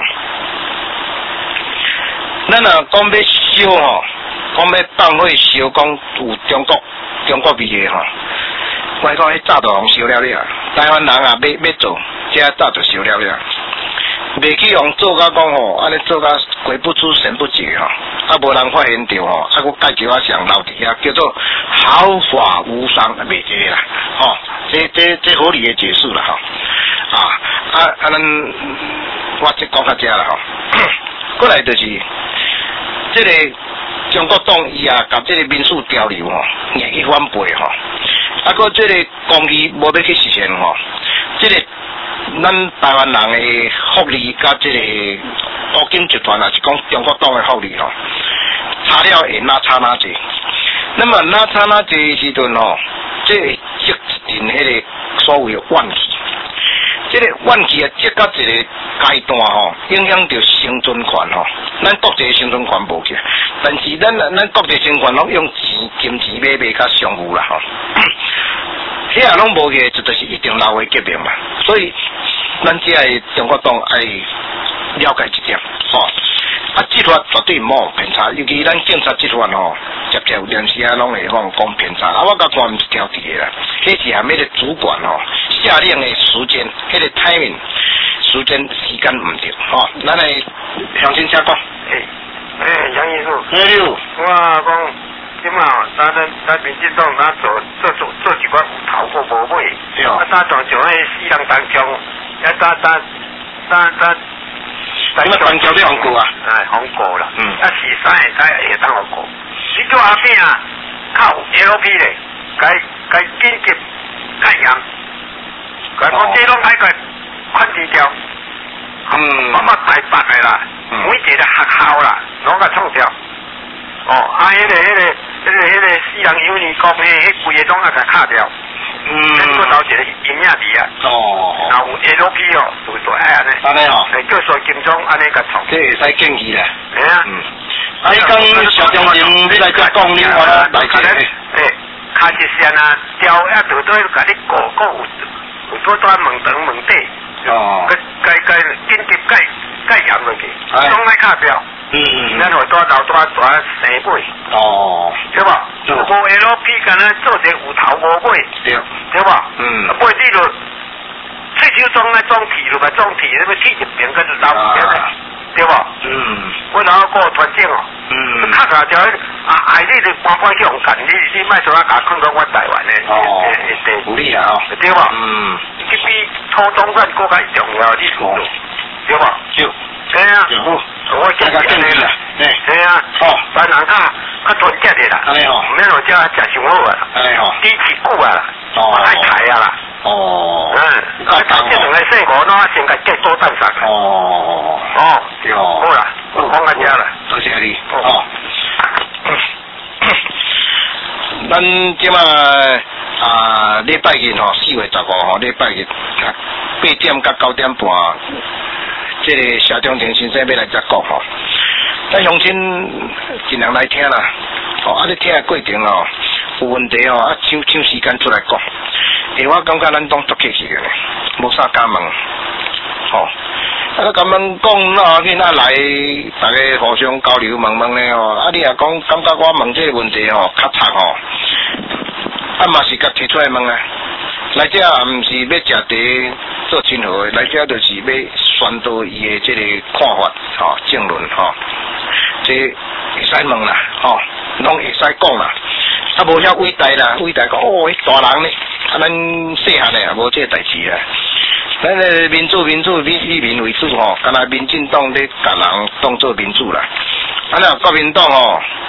咱若讲要烧吼，讲要放火烧，讲有中国中国味的吼，我讲迄早就互烧了了。台湾人啊，要要做，这早就烧了了。袂去用做甲讲吼，安尼做甲鬼不知神不觉吼，啊无人发现着吼，啊佫介绍啊上楼底下叫做毫发无伤，袂这个啦，吼，这这这合理的解释啦吼，啊啊啊咱我即讲到这啦吼，过来就是这个中国党伊啊，甲这个民主潮流吼，硬去反背吼，啊佫这个公义无要去实现吼，这个。咱台湾人的福利甲这个乌金集团啊，是讲中国党的福利吼，差了会哪差哪济。那么哪差哪济时阵吼，这会积一阵迄个所谓的怨气。这个怨气啊，积到一个阶段吼，影响到生存权吼。咱国际生存权无去，但是咱咱国际生存权拢用钱金钱买买较上有啦吼。遐啊拢无去，就就是一定流的革命嘛。所以咱只系中国党爱了解一点，吼、哦。啊，执法绝对冇偏差，尤其咱警察执法吼，接接有阵时啊拢会讲讲偏差。啊，我甲讲毋是挑剔的啦，迄是含迄个主管吼下令的时间，迄、那个 timing 时间时间毋对，吼、哦。咱来向先生讲， 诶诶，杨医生， 哎我讲。即嘛，咱咱咱民进党咱做做做做一款有头个无尾，啊，咱当像迄四人当枪，啊，咱咱咱咱， 咱当枪你红过啊？ 哎，红过啦， 嗯， 啊，是啥会使会当红过？你做阿边啊，靠 L P 咧，该该紧急戒严，该讲这拢爱个款低调，嗯，慢慢台北的啦，每一个学校啦，拢甲创掉。哦，啊，迄、那个、迄、那个、迄、那个、迄、那个四人有年讲诶，迄规个拢啊甲卡掉，嗯，嗰头一个阴影伫啊，哦，然后 L P 哦，就做爱安尼， 安尼哦， 诶，叫做金钟安尼甲创， 这会使建议啦， 系啊， 嗯，啊，你讲小中人你来遮讲，你我来来者， 诶，卡一线啊，调啊，倒倒甲你过过有有多多问长问短，哦，该该紧急改改严落去，拢爱卡掉。嗯，咱会多老多大生尾，哦，对吧？无 L P 敢若做者有头无尾，对，对吧？嗯，尾你就喙手装来装铁就甲装铁，你要铁一边跟住老一边咧，对吧？嗯，我然后个团长哦，嗯，卡卡条啊，爱你就搬搬去用干，你你莫做啊，甲放到我台湾咧，哦，有理啊，哦，对吧？嗯，这比初中咱更加重要，你讲对吧？就。对啊，我今日安尼啦，对啊，哦，咱人较较团结的啦，安尼哦，免落遮食上好啊，安尼哦，支持久啊啦，哦，爱抬啊啦，哦，嗯，啊，咱这两个细五喏，先甲结多蛋散，哦，哦，对哦，好啦，我讲到遮啦，多谢你，哦，咱即马啊礼拜日吼，四月十五号礼拜日八點甲九點半。这个小中庭先生要来遮讲吼，咱乡亲尽量来听啦。哦，啊，你听的过程哦，有问题哦，啊，抢抢时间出来讲。因为我感觉咱当作客气嘅，无啥敢问。吼、哦，啊，咁样讲喏，去那来，大家互相交流问问咧吼。啊，你也讲感觉我问这个问题吼，较差吼，啊嘛是甲提出来问啊。来遮也毋是要食茶做亲和的，来遮就是要宣导伊的这个看法，吼、哦，政论吼、哦，这会使问啦，吼、哦，拢会使讲啦。啊，无遐伟大啦，伟大讲哦，迄大人呢，啊，咱细汉的也无这代志啦。咱个民主民主以以民为主吼、哦，敢若民进党咧甲人当做民主啦。啊，那国民党吼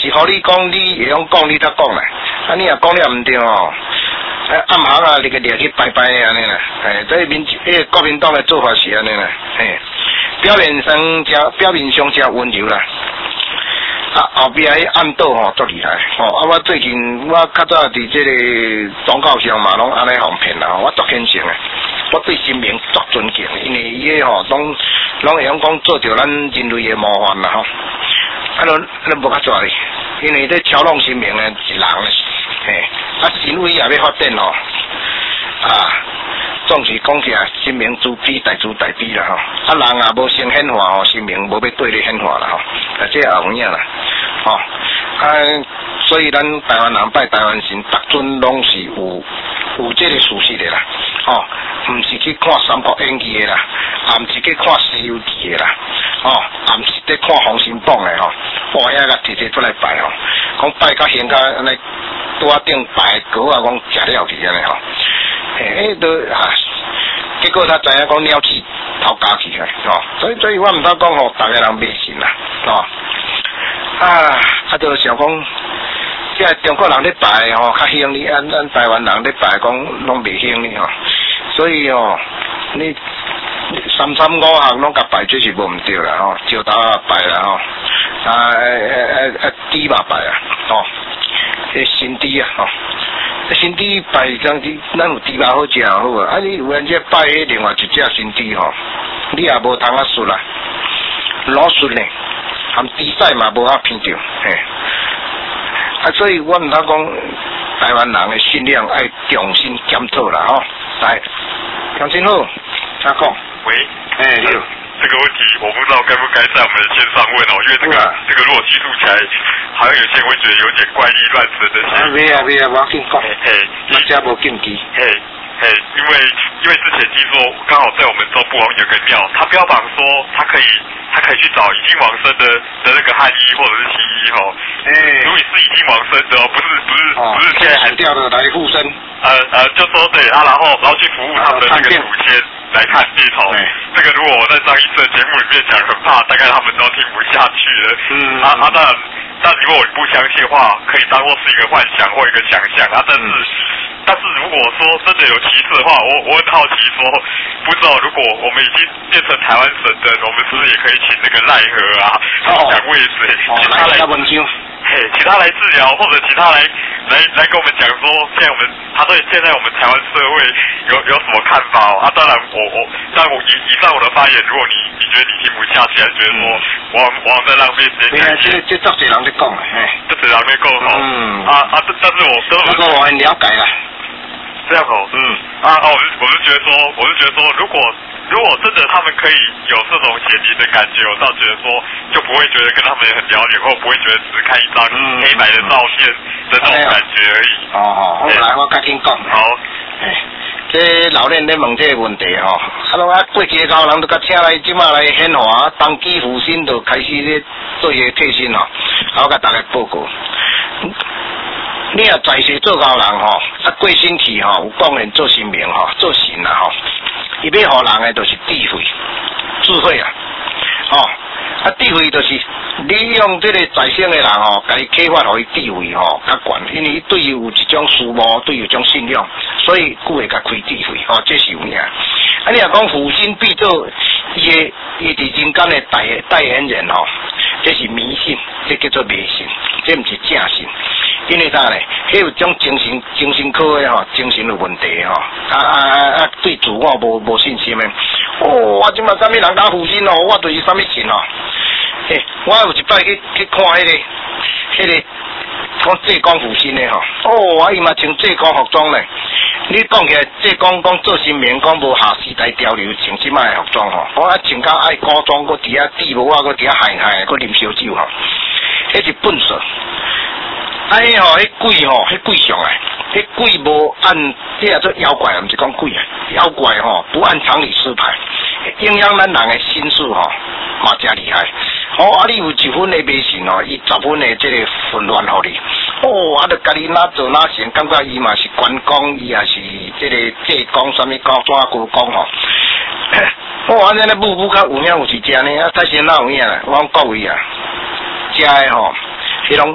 是互你讲，你会用讲，你才讲啦。啊，你若讲了毋对哦，暗行啊，你个掠去拜拜安尼啦。哎，这民迄个国民党的做法是安尼啦。嘿，表面上加表面上加温柔啦。啊，后壁迄暗道吼足厉害，吼、哦！啊，我最近我较早伫这个广告上嘛，拢安尼互骗啦，我足虔诚诶，我对新民足尊敬，因为伊个吼拢拢会用讲做着咱人类诶模范啦吼，啊，拢咱无较抓哩，因为这嘲弄新民诶是人诶，嘿，啊，新威也要发展吼，啊。总是讲起来，新民主比大主大比啦吼，啊人啊无先显化吼，新民无要对你显化啦吼，啊这也有影啦，吼、哦，啊所以咱台湾人拜台湾神，逐尊拢是有有这个事实的啦，吼、哦，毋是去看三国演义的啦，也毋是去看西游记的啦，吼、哦，也毋是在看溏心榜的吼，哇遐个直接出来拜吼，讲拜甲现甲安尼拄啊顶拜糕啊，讲食了去安尼吼。嘿，都啊，结果他知影讲鸟去偷家去啊，哦，所以所以我毋通讲吼，逐个人迷信啦，哦，啊，啊，就想讲，即个中国人咧拜吼较兴哩，咱咱台湾人咧拜讲拢袂兴哩吼，所以哦，你三三五行拢甲拜，这是无毋对啦吼，石头啊拜啦吼，啊啊啊啊猪嘛拜啊，哦，迄神猪啊吼。神猪拜张只，咱有猪肉好食好啊！啊，你有人只拜迄另外一只神猪吼，你也无通啊顺啦，老顺嘞，含猪屎嘛无啊偏着，嘿。啊，所以我毋通讲台湾人的信仰爱重新检讨啦吼。来，蒋真好，请讲。 喂， 哎，对。 这个问题我不知道该不该在我们的线上问哦，因为这个、啊、这个如果叙述起来，好像有些人会觉得有点怪力乱神的。 啊，没啊没啊，我跟你讲，嘿，大家无禁忌， 嘿，嘿，因为因为之前听说刚好在我们中部好像有个庙，他标榜说他可以他可以去找已经往生的的那个汉医或者是西医哈，哎、欸，如果是已经往生的哦，不是不是、哦、不是现在死掉的来附身， 呃呃，就说对啊，然后然后去服务他们的那个祖先。来看地头，这个如果我在张医生的节目里面讲，很怕大概他们都听不下去了。嗯，啊啊，当然，但如果你不相信的话，可以当做是一个幻想或一个想象啊。但是，嗯、但是如果说真的有歧视的话，我我很好奇说，不知道如果我们已经变成台湾神灯，我们是不是也可以请那个赖和啊，想喂水，请他来温馨。嘿，请他来治疗，或者请他来来来跟我们讲说，现在我们他对现在我们台湾社会有有什么看法哦？啊，当然我我，但我以以上我的发言，如果你你觉得你听不下去，还觉得说我我在浪费时间， 对啊，这这这侪人在讲哎， 这侪人在讲哦，嗯，啊啊，但但是我那个我很了解啦， 这样哦，嗯，啊啊，我是我是觉得说，我是觉得说，如果。如果真的他们可以有这种血淋的感觉，我倒觉得说就不会觉得跟他们很了解，或不会觉得只是看一张黑白的照片的那种感觉而已。 哦哦，好来，我甲恁讲。 好。 诶，这老练咧问这个问题吼，啊，拢啊过街口人都甲请来，即马来显化，当机复兴就开始咧做些退休吼，啊，我甲大家报告。你若在世做高人吼，啊过身体吼，有讲人做神明吼，做神啦吼。伊要互人诶，就是智慧、智慧啊，哦，啊智慧就是利用这个在生诶人吼，甲伊启发互伊智慧吼较悬，因为伊对伊有一种思慕，对伊有一种信仰，所以佫会甲开智慧，吼、哦，这是有影。啊，你若讲负心必做伊诶，伊伫人间诶代代言人吼，这是迷信，这叫做迷信，这毋是正信。因为啥咧？迄有种精神精神科诶吼，精神有问题吼，啊啊啊啊，对自我无无信心诶。哦，我即马啥物人打负心哦，我就是啥物信哦。嘿，我有一摆去去看迄、那个迄、那个讲浙江负心诶吼，哦，我伊嘛穿浙江服装咧。你讲起来，浙江讲做新民讲无下时代潮流，穿即摆诶服装吼，我啊穿甲爱古装，搁伫遐滴无啊，搁伫遐嗨嗨，搁啉烧酒吼，迄是本色。啊，迄吼，迄鬼吼，迄鬼上来，迄鬼无按，迄叫做妖怪，毋是讲鬼啊，妖怪吼不按常理施牌，影响咱人诶心思吼，嘛真厉害。哦，啊，你有一分诶迷信哦，伊十分诶即个混乱互你。哦，啊，着家己哪做哪成，感觉伊嘛是关公，伊也是即个浙江啥物高怎高讲吼。哦，安尼咧母母较有影有是真呢，啊，但是哪有影啦？我讲各位啊，食诶吼，迄种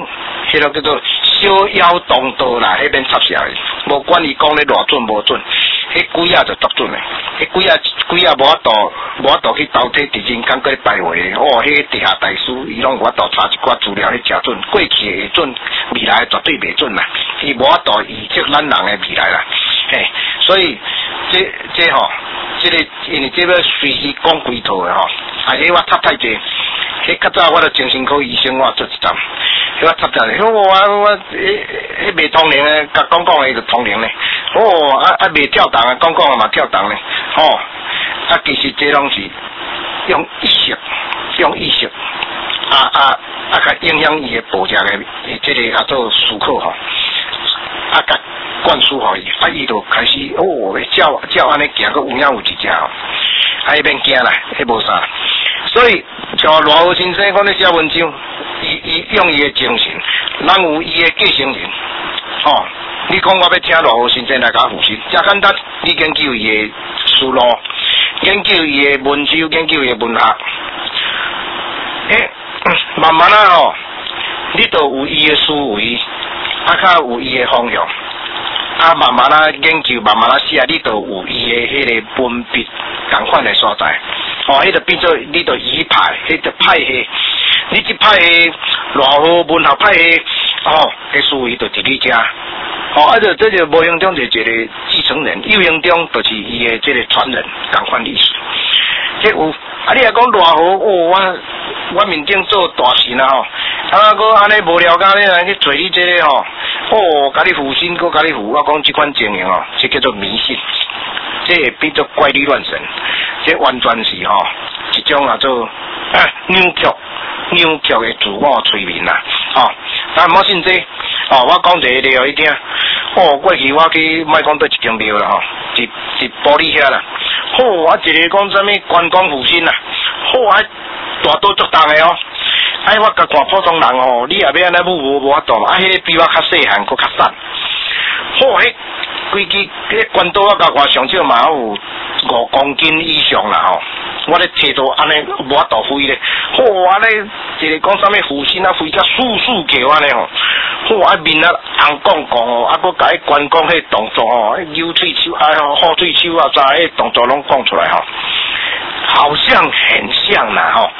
迄个叫做小妖动刀啦，迄边插下的，无管伊讲咧偌准无准，迄鬼啊就足准诶，迄鬼啊鬼啊无法度无法度去投体伫人间个拜会，哦，迄个地下大师伊拢有法度查一寡资料，迄诚准，过去会准，未来绝对袂准啦，伊无法度预测咱人诶未来啦，嘿，所以这这吼，这个因为这个随时讲几套诶吼，啊，迄我插太济。迄较早我著精神科医生，我做一站，迄我插站咧，我我我迄迄未通灵诶，甲讲讲诶就通灵咧，哦啊啊未跳动啊，讲讲啊嘛跳动咧，吼啊其实这拢是用意识，用意识，啊啊啊甲影响伊诶步骤诶，即个啊做思考吼，啊甲灌输互伊，啊伊就开始哦，照照安尼行，佫有影有一只吼，啊伊免惊啦，迄无啥。所以像罗浩先生讲咧写文章，伊伊用伊的精神，咱有伊的继承人，哦，你讲我要听罗浩先生来甲复习，真简单，你研究伊的思路，研究伊的文章，研究伊的文学，诶，慢慢啊吼，你都有伊的思维，啊较有伊的方向。啊，慢慢啊研究，慢慢啊写，你都有伊的迄个文笔同款的所在。哦，迄个变做你都伊派，迄个派系，你即派系偌好文学派系，哦，迄思维就伫你遮。哦，啊就这就无形中就一个继承人，有形中就是伊的这个传人同款意思。即有，啊你若讲偌好，哦我我面顶做大神啊吼，啊个安尼无聊甲你来去做你这个吼。哦，甲你附身，搁甲你附，我讲即款情形哦，这叫做迷信，这会变做怪力乱神，这完全是吼、哦、一种啊做啊扭曲、扭曲的自我催眠啦，哦，但莫信这，哦，我讲一个了一听，哦，过去我去莫讲倒一间庙啦吼，一一玻璃遐啦，好啊，一个讲啥物关公附身啦，好啊，大刀足重的哦。哎，我甲看普通人哦，你也要安尼舞无无法度，啊，迄个比我较细汉，佫较瘦。好，迄规支迄关刀我甲我上少嘛有五公斤以上啦吼。我咧摕到安尼无法度飞咧，好安尼一个讲啥物附身啊，飞甲速速叫安尼吼。好啊，面啊红光光哦，啊，佫甲迄关公迄动作吼，迄扭喙手啊，好喙手啊，啥迄动作拢讲出来吼，好像很像啦吼。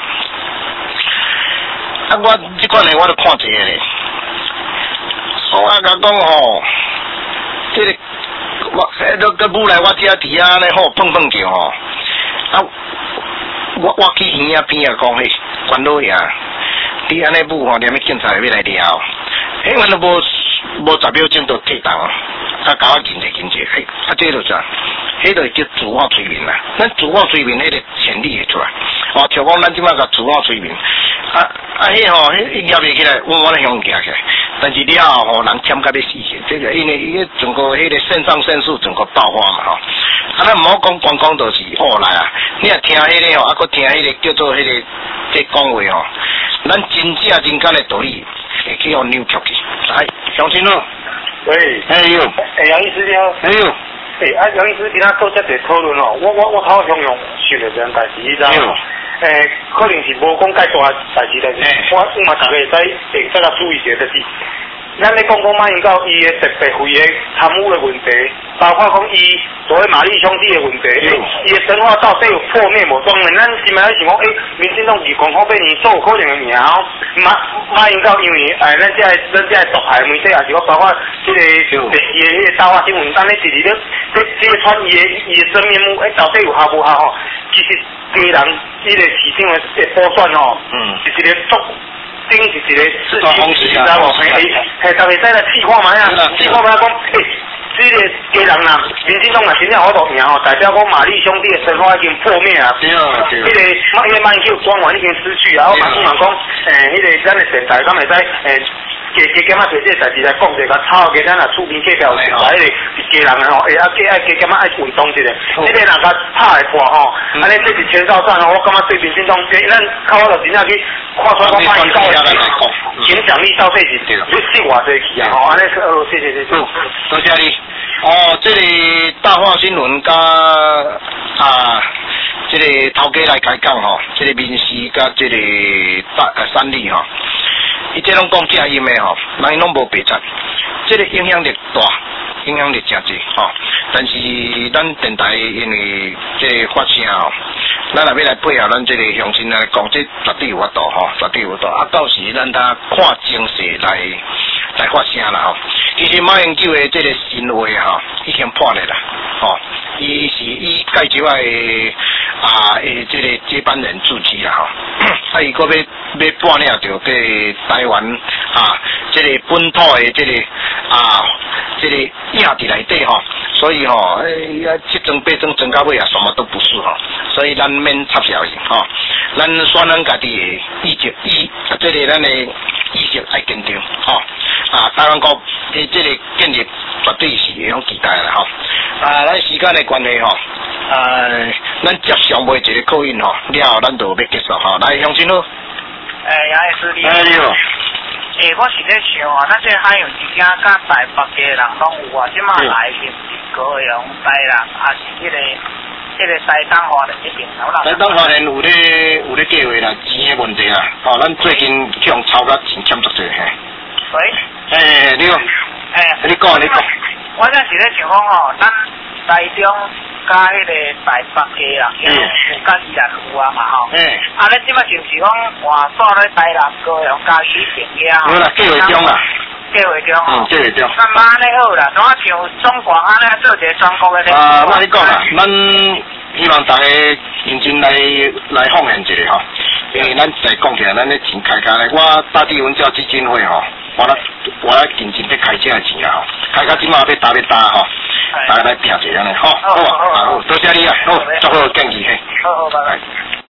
啊，我即款诶，我都看一个咧。我啊甲讲吼，即、這个我迄个个舞来我遮伫啊，安尼吼蹦蹦叫吼。啊，我我去园仔边啊讲，嘿，关老爷，你安尼舞吼，连个警察要来了，迄阮都无无十秒钟就退档，啊，甲我紧者紧者，嘿，啊，这就啥？迄个叫自我催眠啦。咱自我催眠迄个潜力会出来。哦，像讲咱即摆甲自我催眠。啊啊！迄吼，迄压袂起来，稳稳的向行起来。但是了后吼，人忝甲要死去，这个因为伊整个迄个肾上腺素整个爆发嘛吼。啊，咱毋好讲光光就是哦来啊！你若听迄个吼，啊，佮听迄个叫做迄个这讲话吼，咱真正真简的道理会去互扭曲去。来，乡亲哦， 喂， 哎呦， 哎杨医师你好， 哎呦， 哎啊杨医师今仔做这个讨论哦，我我我好向用想着一件代志，你知影？诶、欸，可能是无讲介大代志代志，我我嘛大家会使会使甲注意一下，就是咱咧讲讲马英九伊诶特别费诶贪污诶问题，包括讲伊所谓玛丽兄弟诶问题，伊诶神话到底有破灭无？当然，咱今摆想讲，诶、欸，民进党是讲好变年做有可能诶名哦。马马英九因为诶，咱遮咱遮独派媒体也是讲包括即、这个伊诶迄个大话新闻，咱咧直直咧即即个传伊诶伊诶真面目，诶、欸，到底有效无效吼？其实家人伊个市场诶诶补选吼，嗯，是一个足。顶是一个事情，你知无？嘿，嘿，大家使来试看卖啊，试看卖讲，诶，这个家人呐，民进党若真正好多赢吼，代表讲马丽兄弟的神话已经破灭啊。对啊，对啊。迄个马迄个马英九专员已经失去啊，我马上讲，诶，迄个咱的电台，咱会使诶。加加减啊，做这代志来讲者，甲炒加咱若厝边计条是话，迄个家人吼，哎啊，加爱加减啊，爱运动一下。这个人甲拍的破吼，安尼这是前哨战吼，我感觉对民进党，咱靠我就真正去看出来，我马英九的影响力到底是你是偌济去啊？吼，安尼呃，谢谢谢谢。 多谢你。哦，这个大话新闻甲啊，这个头家来开讲吼，这个民视甲这个大呃三立吼。 伊这拢讲正音的吼，人拢无白赞，这个影响力大，影响力真济吼。但是咱电台因为这发声吼，咱若要来配合咱这个乡亲来讲，这绝对有法度吼，绝对有法度。啊，到时咱他看情势来来发声啦吼。其实马英九的这个行为吼，已经破例啦吼。伊是伊介绍的啊，诶，这个接班人主持啦吼，啊，伊个要要搬领着这台湾啊，这个本土的这个啊，这个影伫内底吼，所以吼，诶、啊，七装八装装到尾啊，什么都不是吼，所以咱免插小伊吼，咱选咱家己的意识意，啊，这个咱的意识爱坚定吼，啊，台湾国诶，这个建立绝对是会用期待啦吼，啊，咱时间的关系吼，啊，咱接上尾一个口音吼，了后咱就要结束吼，来乡亲好。 诶，也是你。 哎，你好。 诶，我是咧想啊，咱这海洋之间甲台北嘅人拢有啊，即马来是高雄、台南，还是迄、那个、迄、那个台东花莲这边有啦。 台东花莲有咧有咧计划啦，钱的问题啦，哦，咱最近向超甲钱欠足济嘿。 喂。 诶，你好。 诶。 你讲，你讲。 我这是咧想讲吼，咱台中甲迄个台北嘅人，有甲宜兰有啊嘛吼。嗯。啊，咱即马就是讲换煞咧台南、高雄、嘉义平遐吼。 好啦，计划中啦。 计划中。 嗯，计划中。 那嘛安尼好啦，怎啊像中广安尼做一个全国嘅。 啊，我你讲啦，咱希望大家认真来来奉献一下吼，因为咱再讲起来，咱咧钱开价咧，我大地文教基金会吼。我咧，我咧认真咧开这个钱啊！吼，开到即马要打要打吼，大家来拼一下呢，吼，好啊，好，多谢你啊，好，祝好建议嘿。 好好，拜拜。